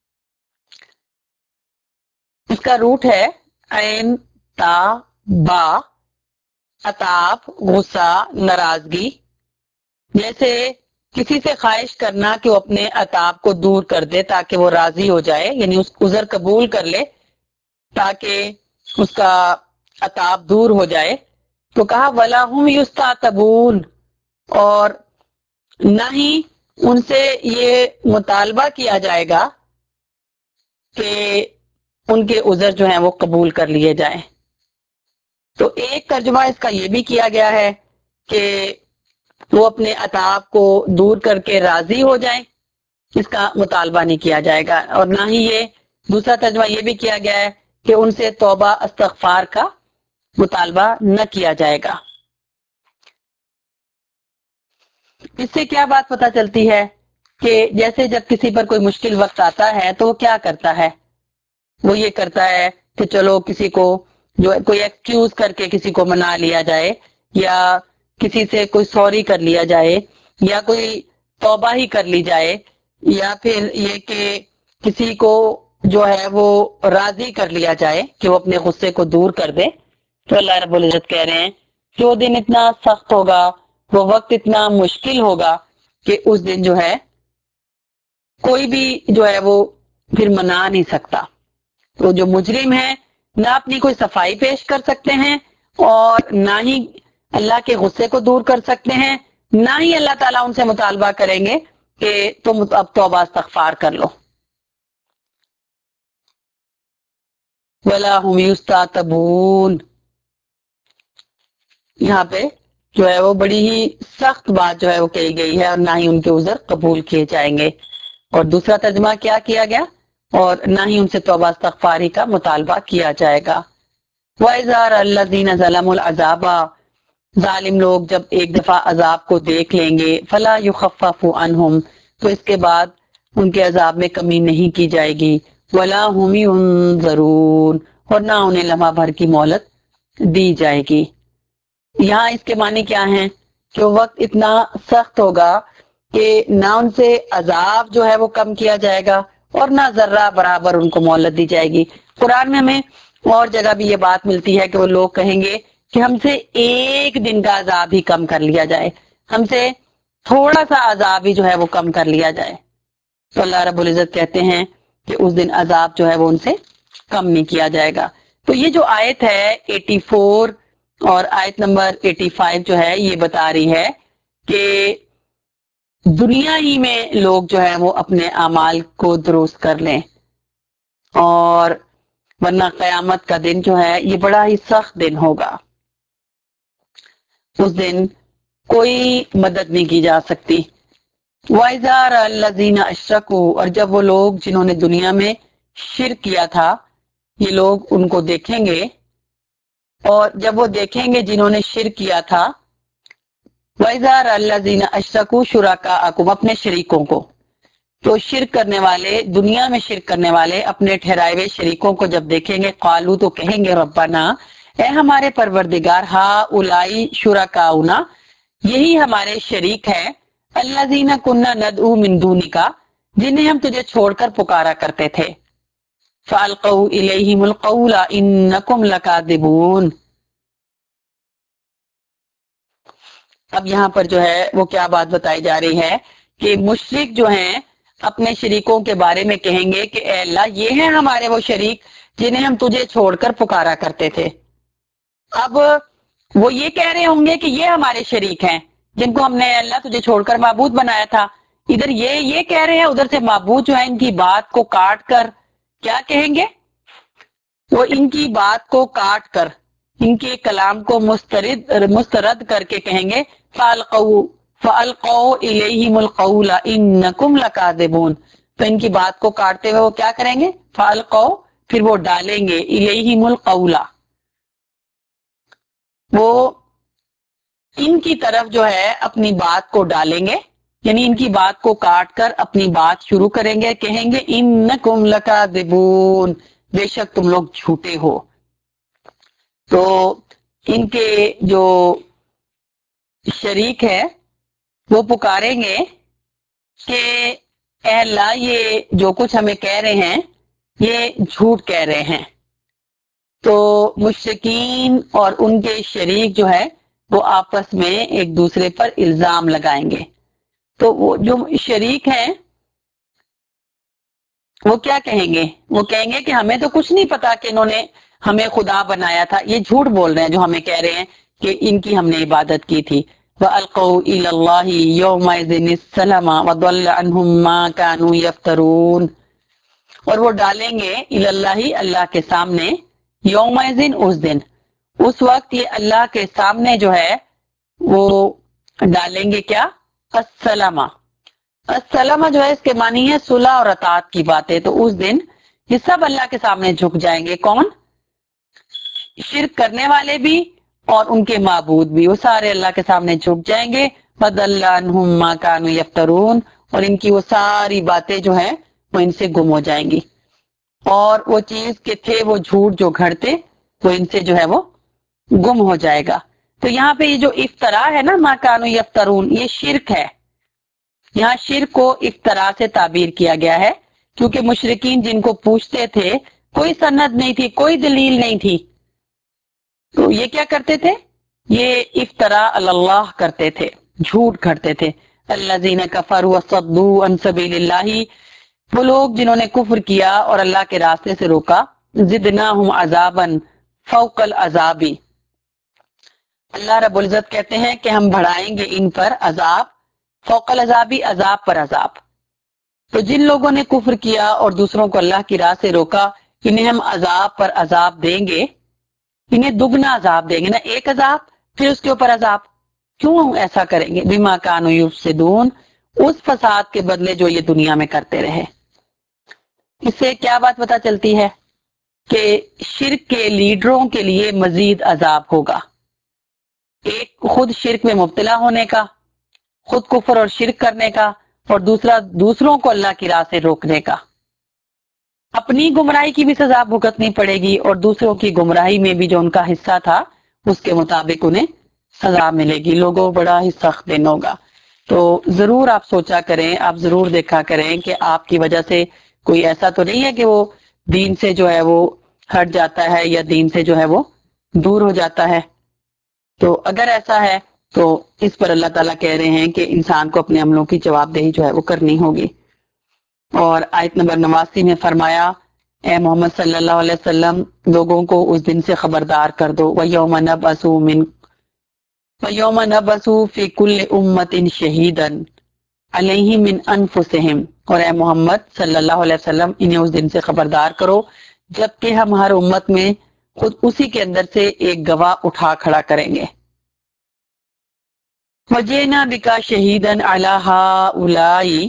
اس کا روٹ ہے عین تا با، عتاب غصہ ناراضگی، جیسے کسی سے خواہش کرنا کہ وہ اپنے عتاب کو دور کر دے تاکہ وہ راضی ہو جائے، یعنی اس عذر قبول کر لے تاکہ اس کا عتاب دور ہو جائے۔ تو کہا وَلَهُمْ يُسْتَعْتَبُونَ، اور نہ ہی ان سے یہ مطالبہ کیا جائے گا کہ ان کے عذر جو ہیں وہ قبول کر لیے جائیں۔ تو ایک ترجمہ اس کا یہ بھی کیا گیا ہے کہ وہ اپنے عتاب کو دور کر کے راضی ہو جائیں، اس کا مطالبہ نہیں کیا جائے گا، اور نہ ہی یہ دوسرا ترجمہ یہ بھی کیا گیا ہے کہ ان سے توبہ استغفار کا مطالبہ نہ کیا جائے گا۔ اس سے کیا بات پتہ چلتی ہے کہ جیسے جب کسی پر کوئی مشکل وقت آتا ہے تو وہ کیا کرتا ہے، وہ یہ کرتا ہے کہ چلو کسی کو جو کوئی ایکسکیوز کر کے کسی کو منا لیا جائے، یا کسی سے کوئی سوری کر لیا جائے، یا کوئی توبہ ہی کر لی جائے، یا پھر یہ کہ کسی کو جو ہے وہ راضی کر لیا جائے کہ وہ اپنے غصے کو دور کر دے۔ تو اللہ رب العزت کہہ رہے ہیں جو دن اتنا سخت ہوگا، وہ وقت اتنا مشکل ہوگا کہ اس دن جو ہے کوئی بھی جو ہے وہ پھر منا نہیں سکتا۔ تو جو مجرم ہے نہ اپنی کوئی صفائی پیش کر سکتے ہیں، اور نہ ہی اللہ کے غصے کو دور کر سکتے ہیں، نہ ہی اللہ تعالیٰ ان سے مطالبہ کریں گے کہ تم اب توبہ استغفار کر لو۔ وَلَا هُمْ يُسْتَعْتَبُونَ، یہاں پہ جو ہے وہ بڑی ہی سخت بات جو ہے وہ کہی گئی ہے، اور نہ ہی ان کے عذر قبول کیے جائیں گے۔ اور دوسرا ترجمہ کیا کیا گیا، اور نہ ہی ان سے توبہ استغفاری کا مطالبہ کیا جائے گا۔ وَإِذَا رَأَى الَّذِينَ ظَلَمُوا الْعَذَابَ، ظالم لوگ جب ایک دفعہ عذاب کو دیکھ لیں گے، فَلَا يُخَفَّفُ عَنْهُمْ، تو اس کے بعد ان کے عذاب میں کمی نہیں کی جائے گی، وَلَا هُمْ يُنظَرُونَ، اور نہ انہیں لمحہ بھر کی مہلت دی جائے گی۔ یہاں اس کے معنی کیا ہیں کہ وہ وقت اتنا سخت ہوگا کہ نہ ان سے عذاب جو ہے وہ کم کیا جائے گا اور نہ ذرہ برابر ان کو مہلت دی جائے گی۔ قرآن میں ہمیں اور جگہ بھی یہ بات ملتی ہے کہ وہ لوگ کہیں گے کہ ہم سے ایک دن کا عذاب ہی کم کر لیا جائے، ہم سے تھوڑا سا عذاب ہی جو ہے وہ کم کر لیا جائے۔ تو اللہ رب العزت کہتے ہیں کہ اس دن عذاب جو ہے وہ ان سے کم نہیں کیا جائے گا۔ تو یہ جو آیت ہے اٹھاسی اور آیت نمبر پچاسی جو ہے یہ بتا رہی ہے کہ دنیا ہی میں لوگ جو ہے وہ اپنے اعمال کو درست کر لیں، اور ورنہ قیامت کا دن جو ہے یہ بڑا ہی سخت دن ہوگا۔ اس دن کوئی مدد نہیں کی جا سکتی۔ وَإِذَا رَأَى الَّذِينَ أَشْرَكُوا، اور جب وہ لوگ جنہوں نے دنیا میں شرک کیا تھا یہ لوگ ان کو دیکھیں گے، اور جب وہ دیکھیں گے جنہوں نے شرک کیا تھا، وَإِذَا رَأَى الَّذِينَ أَشْرَكُوا شُرَكَاءَهُمْ، اپنے شریکوں کو، تو شرک کرنے والے، دنیا میں شرک کرنے والے اپنے ٹھہرائے ہوئے شریکوں کو جب دیکھیں گے، قالو تو کہیں گے ربنا، اے ہمارے پروردگار، ہا اولائی شرکاؤنا، یہی ہمارے شریک ہیں، الذین کنا ندعو من دونک، جنہیں ہم تجھے چھوڑ کر پکارا کرتے تھے، فالقوا الیہم القول انکم لکاذبون۔ اب یہاں پر جو ہے وہ کیا بات بتائی جا رہی ہے کہ مشرک جو ہیں اپنے شریکوں کے بارے میں کہیں گے کہ اے اللہ یہ ہیں ہمارے وہ شریک جنہیں ہم تجھے چھوڑ کر پکارا کرتے تھے۔ اب وہ یہ کہہ رہے ہوں گے کہ یہ ہمارے شریک ہیں جن کو ہم نے اللہ تجھے چھوڑ کر معبود بنایا تھا، ادھر یہ یہ کہہ رہے ہیں، ادھر سے معبود جو ہے ان کی بات کو کاٹ کر کیا کہیں گے، وہ ان کی بات کو کاٹ کر، ان کے کلام کو مسترد مسترد کر کے کہیں گے فَأَلْقَوْا فَأَلْقَوْا إِلَيْهِمُ الْقَوْلَ إِنَّكُمْ لَكَاذِبُونَ، تو ان کی بات کو کاٹتے ہوئے وہ کیا کریں گے، فَأَلْقَوْا، پھر وہ ڈالیں گے، إِلَيْهِمُ الْقَوْلَ، وہ ان کی طرف جو ہے اپنی بات کو ڈالیں گے، یعنی ان کی بات کو کاٹ کر اپنی بات شروع کریں گے، کہیں گے انکم لکاذبون، بے شک تم لوگ جھوٹے ہو۔ تو ان کے جو شریک ہے وہ پکاریں گے کہ اے اللہ یہ جو کچھ ہمیں کہہ رہے ہیں یہ جھوٹ کہہ رہے ہیں۔ تو مشرکین اور ان کے شریک جو ہے وہ آپس میں ایک دوسرے پر الزام لگائیں گے۔ تو وہ جو شریک ہیں وہ کیا کہیں گے، وہ کہیں گے کہ ہمیں تو کچھ نہیں پتا کہ انہوں نے ہمیں خدا بنایا تھا، یہ جھوٹ بول رہے ہیں جو ہمیں کہہ رہے ہیں کہ ان کی ہم نے عبادت کی تھی۔ وَأَلْقَوْا إِلَى اللَّهِ يَوْمَئِذٍ السَّلَمَ وَضَلَّ عَنْهُمْ مَا كَانُوا يَفْتَرُونَ، اور وہ ڈالیں گے اِلَى اللَّهِ، اللہ کے سامنے، یومئذٍ، اس دن، اس وقت یہ اللہ کے سامنے جو ہے وہ ڈالیں گے کیا، السلام۔ السلام جو ہے اس کے معنی ہے صلح اور اطاعت کی باتیں، تو اس دن یہ سب اللہ کے سامنے جھک جائیں گے، کون، شرک کرنے والے بھی اور ان کے معبود بھی، وہ سارے اللہ کے سامنے جھک جائیں گے۔ وَضَلَّ عَنْهُمْ مَا كَانُوا يَفْتَرُونَ، اور ان کی وہ ساری باتیں جو ہیں وہ ان سے گم ہو جائیں گی، اور وہ چیز کے تھے وہ جھوٹ جو گھڑتے وہ ان سے جو ہے وہ گم ہو جائے گا۔ تو یہاں پہ یہ جو افطرا ہے نا، ما کانوا یفترون، یہ شرک ہے، یہاں شرک کو افطرا سے تعبیر کیا گیا ہے، کیونکہ مشرکین جن کو پوچھتے تھے کوئی سند نہیں تھی، کوئی دلیل نہیں تھی، تو یہ کیا کرتے تھے، یہ افطرا علی اللہ کرتے تھے، جھوٹ گھڑتے تھے۔ الذین کفروا وصدوا عن سبیل اللہ، وہ لوگ جنہوں نے کفر کیا اور اللہ کے راستے سے روکا، زدناہم عذابا فوق العذاب، اللہ رب العزت کہتے ہیں کہ ہم بڑھائیں گے ان پر عذاب، فوق العذابی، عذاب پر عذاب۔ تو جن لوگوں نے کفر کیا اور دوسروں کو اللہ کی راہ سے روکا، انہیں ہم عذاب پر عذاب دیں گے، انہیں دگنا عذاب دیں گے، نہ ایک عذاب پھر اس کے اوپر عذاب۔ کیوں ایسا کریں گے، بما کانوا یفسدون، اس فساد کے بدلے جو یہ دنیا میں کرتے رہے۔ اس سے کیا بات پتہ چلتی ہے کہ شرک کے لیڈروں کے لیے مزید عذاب ہوگا، ایک خود شرک میں مبتلا ہونے کا، خود کفر اور شرک کرنے کا، اور دوسرا دوسروں کو اللہ کی راہ سے روکنے کا۔ اپنی گمراہی کی بھی سزا بھگتنی پڑے گی، اور دوسروں کی گمراہی میں بھی جو ان کا حصہ تھا اس کے مطابق انہیں سزا ملے گی، لوگوں بڑا ہی سخت دن ہوگا۔ تو ضرور آپ سوچا کریں، آپ ضرور دیکھا کریں کہ آپ کی وجہ سے کوئی ایسا تو نہیں ہے کہ وہ دین سے جو ہے وہ ہٹ جاتا ہے یا دین سے جو ہے وہ دور ہو جاتا ہے۔ تو اگر ایسا ہے تو اس پر اللہ تعالیٰ کہہ رہے ہیں کہ انسان کو اپنے عملوں کی جواب دہی جو ہے وہ کرنی ہوگی۔ اور آیت نمبر نواسی میں فرمایا، اے محمد صلی اللہ علیہ وسلم لوگوں کو اس دن سے خبردار کر دو، وَيَوْمَ نَبْعَثُ مِنْ وَيَوْمَ نَبْعَثُ فِي كُلِّ أُمَّةٍ شَهِيدًا عَلَيْهِمْ مِنْ أَنفُسِهِمْ، اور اے محمد صلی اللہ علیہ وسلم انہیں اس دن سے خبردار کرو جبکہ ہم ہر امت میں خود اسی کے اندر سے ایک گواہ اٹھا کھڑا کریں گے۔ وَجِئْنَا بِكَ شَهِيدًا عَلَى هَؤُلَاءِ،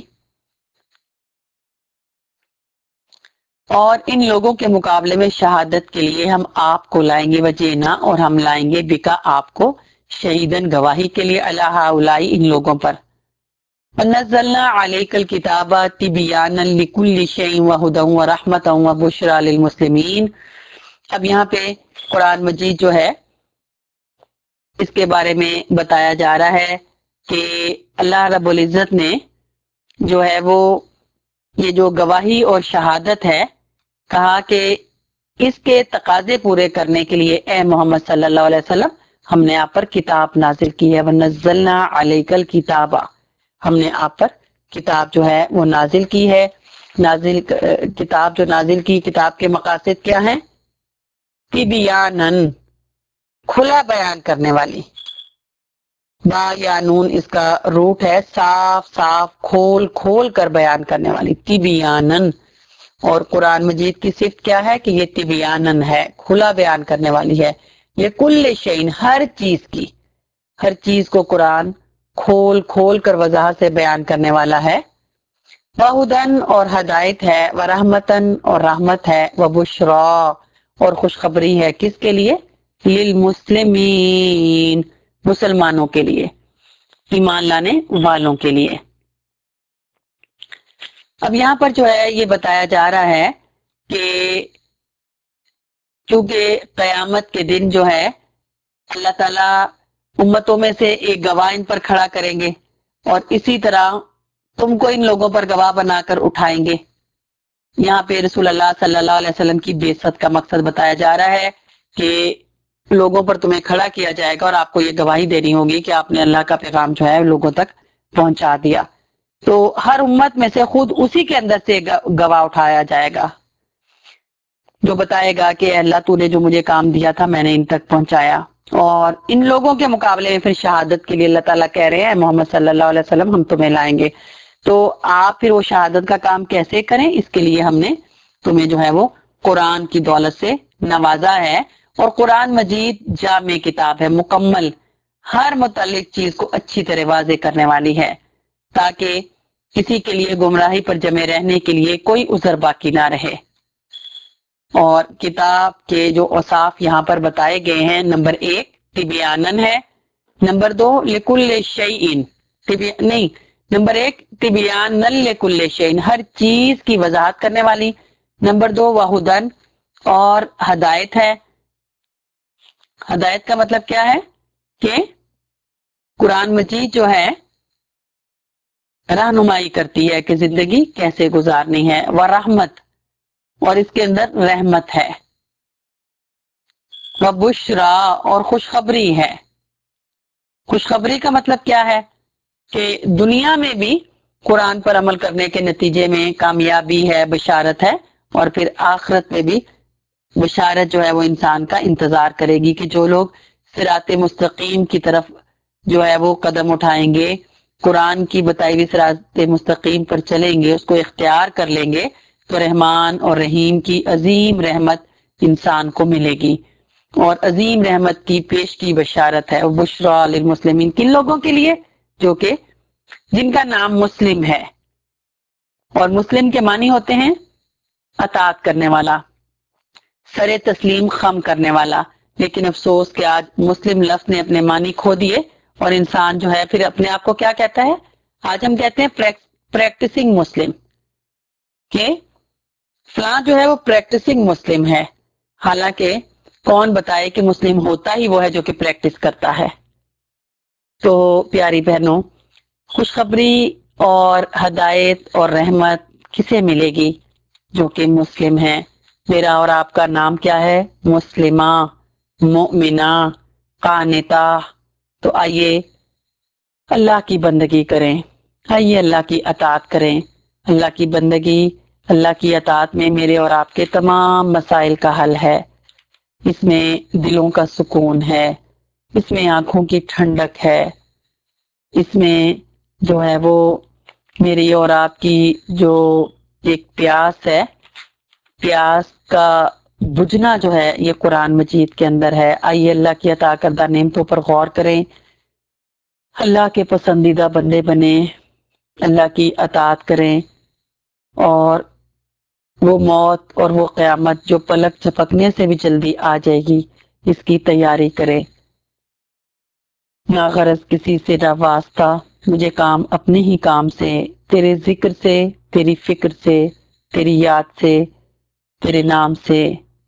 اور ان لوگوں کے مقابلے میں شہادت کے لیے ہم آپ کو لائیں گے، وجینا، اور ہم لائیں گے بکا آپ کو، شہیدن گواہی کے لیے، علی ہؤلاء ان لوگوں پر۔ وَنَزَّلْنَا عَلَيْكَ الْكِتَابَ تِبْيَانًا لِكُلِّ شَيْءٍ وَهُدًى وَرَحْمَةً وَبُشْرَى لِلْمُسْلِمِينَ۔ اب یہاں پہ قرآن مجید جو ہے اس کے بارے میں بتایا جا رہا ہے کہ اللہ رب العزت نے جو ہے وہ یہ جو گواہی اور شہادت ہے، کہا کہ اس کے تقاضے پورے کرنے کے لیے اے محمد صلی اللہ علیہ وسلم ہم نے آپ پر کتاب نازل کی ہے، وَنَزَّلْنَا عَلَيْكَ الْكِتَابَ، ہم نے آپ پر کتاب جو ہے وہ نازل کی ہے۔ نازل کتاب جو نازل کی، کتاب کے مقاصد کیا ہیں؟ تِبْيَانًا، کھلا بیان کرنے والی، با یا نون اس کا روٹ ہے، صاف صاف کھول کھول کر بیان کرنے والی، تِبْيَانًا۔ اور قرآن مجید کی صفت کیا ہے کہ یہ تبیانن ہے، کھلا بیان کرنے والی ہے، یہ کل شیء، ہر چیز کی، ہر چیز کو قرآن کھول کھول کر وضاحت سے بیان کرنے والا ہے۔ وہدن، اور ہدایت ہے، ورحمتن، اور رحمت ہے، وبشرا، اور خوشخبری ہے، کس کے لیے؟ للمسلمین، مسلمانوں کے لیے، ایمان لانے والوں کے لیے۔ اب یہاں پر جو ہے یہ بتایا جا رہا ہے کہ کیونکہ قیامت کے دن جو ہے اللہ تعالیٰ امتوں میں سے ایک گواہ ان پر کھڑا کریں گے، اور اسی طرح تم کو ان لوگوں پر گواہ بنا کر اٹھائیں گے۔ یہاں پہ رسول اللہ صلی اللہ علیہ وسلم کی بعثت کا مقصد بتایا جا رہا ہے کہ لوگوں پر تمہیں کھڑا کیا جائے گا اور آپ کو یہ گواہی دینی ہوگی کہ آپ نے اللہ کا پیغام جو ہے لوگوں تک پہنچا دیا۔ تو ہر امت میں سے خود اسی کے اندر سے گواہ اٹھایا جائے گا جو بتائے گا کہ اے اللہ تو نے جو مجھے کام دیا تھا میں نے ان تک پہنچایا۔ اور ان لوگوں کے مقابلے میں پھر شہادت کے لیے اللہ تعالیٰ کہہ رہے ہیں محمد صلی اللہ علیہ وسلم ہم تمہیں لائیں گے، تو آپ پھر وہ شہادت کا کام کیسے کریں؟ اس کے لیے ہم نے تمہیں جو ہے وہ قرآن کی دولت سے نوازا ہے، اور قرآن مجید جامع کتاب ہے، مکمل، ہر متعلق چیز کو اچھی طرح واضح کرنے والی ہے، تاکہ کسی کے لیے گمراہی پر جمے رہنے کے لیے کوئی عذر باقی نہ رہے۔ اور کتاب کے جو اوصاف یہاں پر بتائے گئے ہیں، نمبر ایک تبیانن ہے، نمبر دو لکل شیء، نہیں، نمبر ایک تبیانن لکل شیء، ہر چیز کی وضاحت کرنے والی، نمبر دو وہدن، اور ہدایت ہے۔ ہدایت کا مطلب کیا ہے کہ قرآن مجید جو ہے رہنمائی کرتی ہے کہ زندگی کیسے گزارنی ہے، ورحمت، اور اس کے اندر رحمت ہے، وبشرا، اور خوشخبری ہے۔ خوشخبری کا مطلب کیا ہے کہ دنیا میں بھی قرآن پر عمل کرنے کے نتیجے میں کامیابی ہے، بشارت ہے، اور پھر آخرت میں بھی بشارت جو ہے وہ انسان کا انتظار کرے گی کہ جو لوگ صراط مستقیم کی طرف جو ہے وہ قدم اٹھائیں گے، قرآن کی بتائی ہوئی صراط مستقیم پر چلیں گے، اس کو اختیار کر لیں گے، تو رحمان اور رحیم کی عظیم رحمت انسان کو ملے گی، اور عظیم رحمت کی پیش کی بشارت ہے۔ بشرا للمسلمین، کن لوگوں کے لیے؟ جو کہ جن کا نام مسلم ہے، اور مسلم کے معنی ہوتے ہیں اطاعت کرنے والا، سر تسلیم خم کرنے والا۔ لیکن افسوس کہ آج مسلم لفظ نے اپنے معنی کھو دیے، اور انسان جو ہے پھر اپنے آپ کو کیا کہتا ہے؟ آج ہم کہتے ہیں پریکٹسنگ مسلم، کہ فلاں جو ہے وہ پریکٹسنگ مسلم ہے، حالانکہ کون بتائے کہ مسلم ہوتا ہی وہ ہے جو کہ پریکٹس کرتا ہے۔ تو پیاری بہنوں، خوشخبری اور ہدایت اور رحمت کسے ملے گی؟ جو کہ مسلم ہے۔ میرا اور آپ کا نام کیا ہے؟ مسلمہ، مؤمنہ، قانتہ۔ تو آئیے اللہ کی بندگی کریں، آئیے اللہ کی اطاعت کریں۔ اللہ کی بندگی، اللہ کی اطاعت میں میرے اور آپ کے تمام مسائل کا حل ہے۔ اس میں دلوں کا سکون ہے، اس میں آنکھوں کی ٹھنڈک ہے، اس میں جو ہے وہ میری اور آپ کی جو ایک پیاس ہے، پیاس کا بجھنا جو ہے یہ قرآن مجید کے اندر ہے۔ آئیے اللہ کی عطا کردہ نعمتوں پر غور کریں، اللہ کے پسندیدہ بندے بنیں، اللہ کی اطاعت کریں، اور وہ موت اور وہ قیامت جو پلک جھپکنے سے بھی جلدی آ جائے گی، اس کی تیاری کریں۔ نہ غرض کسی سے نہ واسطہ، مجھے کام اپنے ہی کام سے، تیرے ذکر سے، تیری فکر سے، تیری یاد سے، تیرے نام سے۔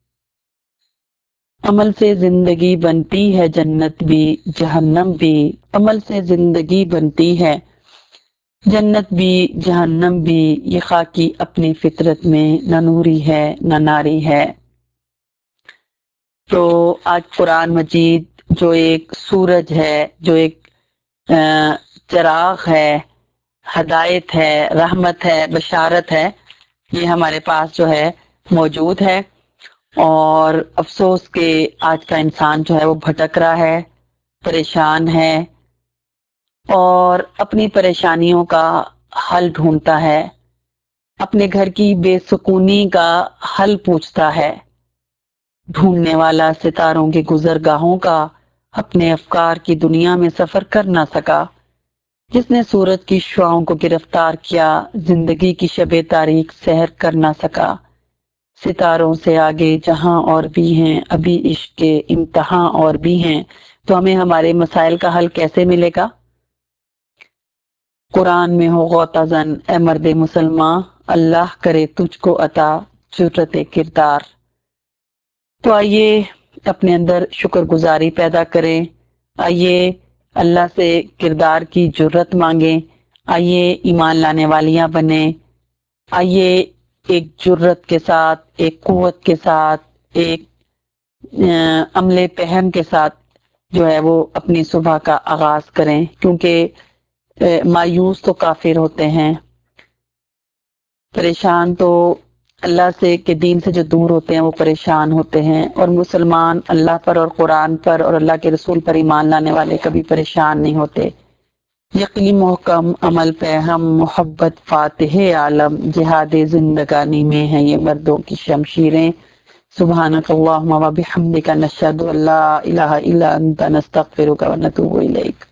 عمل سے زندگی بنتی ہے جنت بھی جہنم بھی، عمل سے زندگی بنتی ہے جنت بھی جہنم بھی، یہ خاکی اپنی فطرت میں نہ نوری ہے نہ ناری ہے۔ تو آج قرآن مجید جو ایک سورج ہے، جو ایک چراغ ہے، ہدایت ہے، رحمت ہے، بشارت ہے، یہ ہمارے پاس جو ہے موجود ہے۔ اور افسوس کہ آج کا انسان جو ہے وہ بھٹک رہا ہے، پریشان ہے، اور اپنی پریشانیوں کا حل ڈھونڈتا ہے، اپنے گھر کی بے سکونی کا حل پوچھتا ہے۔ ڈھونڈنے والا ستاروں کے گزرگاہوں کا اپنے افکار کی دنیا میں سفر کر نہ سکا۔ جس نے سورج کی شعاؤں کو گرفتار کیا، زندگی کی شب تاریک سحر کر نہ سکا۔ ستاروں سے آگے جہاں اور بھی ہیں، ابھی عشق کے امتحاں اور بھی ہیں، تو ہمیں ہمارے مسائل کا حل کیسے ملے گا؟ قرآن میں ہو غوطہ زن اے مرد مسلمان، اللہ کرے تجھ کو عطا جرت کردار۔ تو آئیے اپنے اندر شکر گزاری پیدا کریں، آئیے اللہ سے کردار کی جرت مانگیں، آئیے ایمان لانے والیاں بنیں، آئیے ایک جرت کے ساتھ، ایک قوت کے ساتھ، ایک عمل پہم کے ساتھ جو ہے وہ اپنی صبح کا آغاز کریں، کیونکہ مایوس تو کافر ہوتے ہیں، پریشان تو اللہ سے کے دین سے جو دور ہوتے ہیں وہ پریشان ہوتے ہیں، اور مسلمان اللہ پر اور قرآن پر اور اللہ کے رسول پر ایمان لانے والے کبھی پریشان نہیں ہوتے۔ یقین محکم عمل پہ ہم محبت فاتح عالم، جہاد زندگانی میں ہیں یہ مردوں کی شمشیریں۔ سبحانک اللہم و بحمدک، نشہد ان لا الہ الا انت، نستغفرک و نتوب الیک۔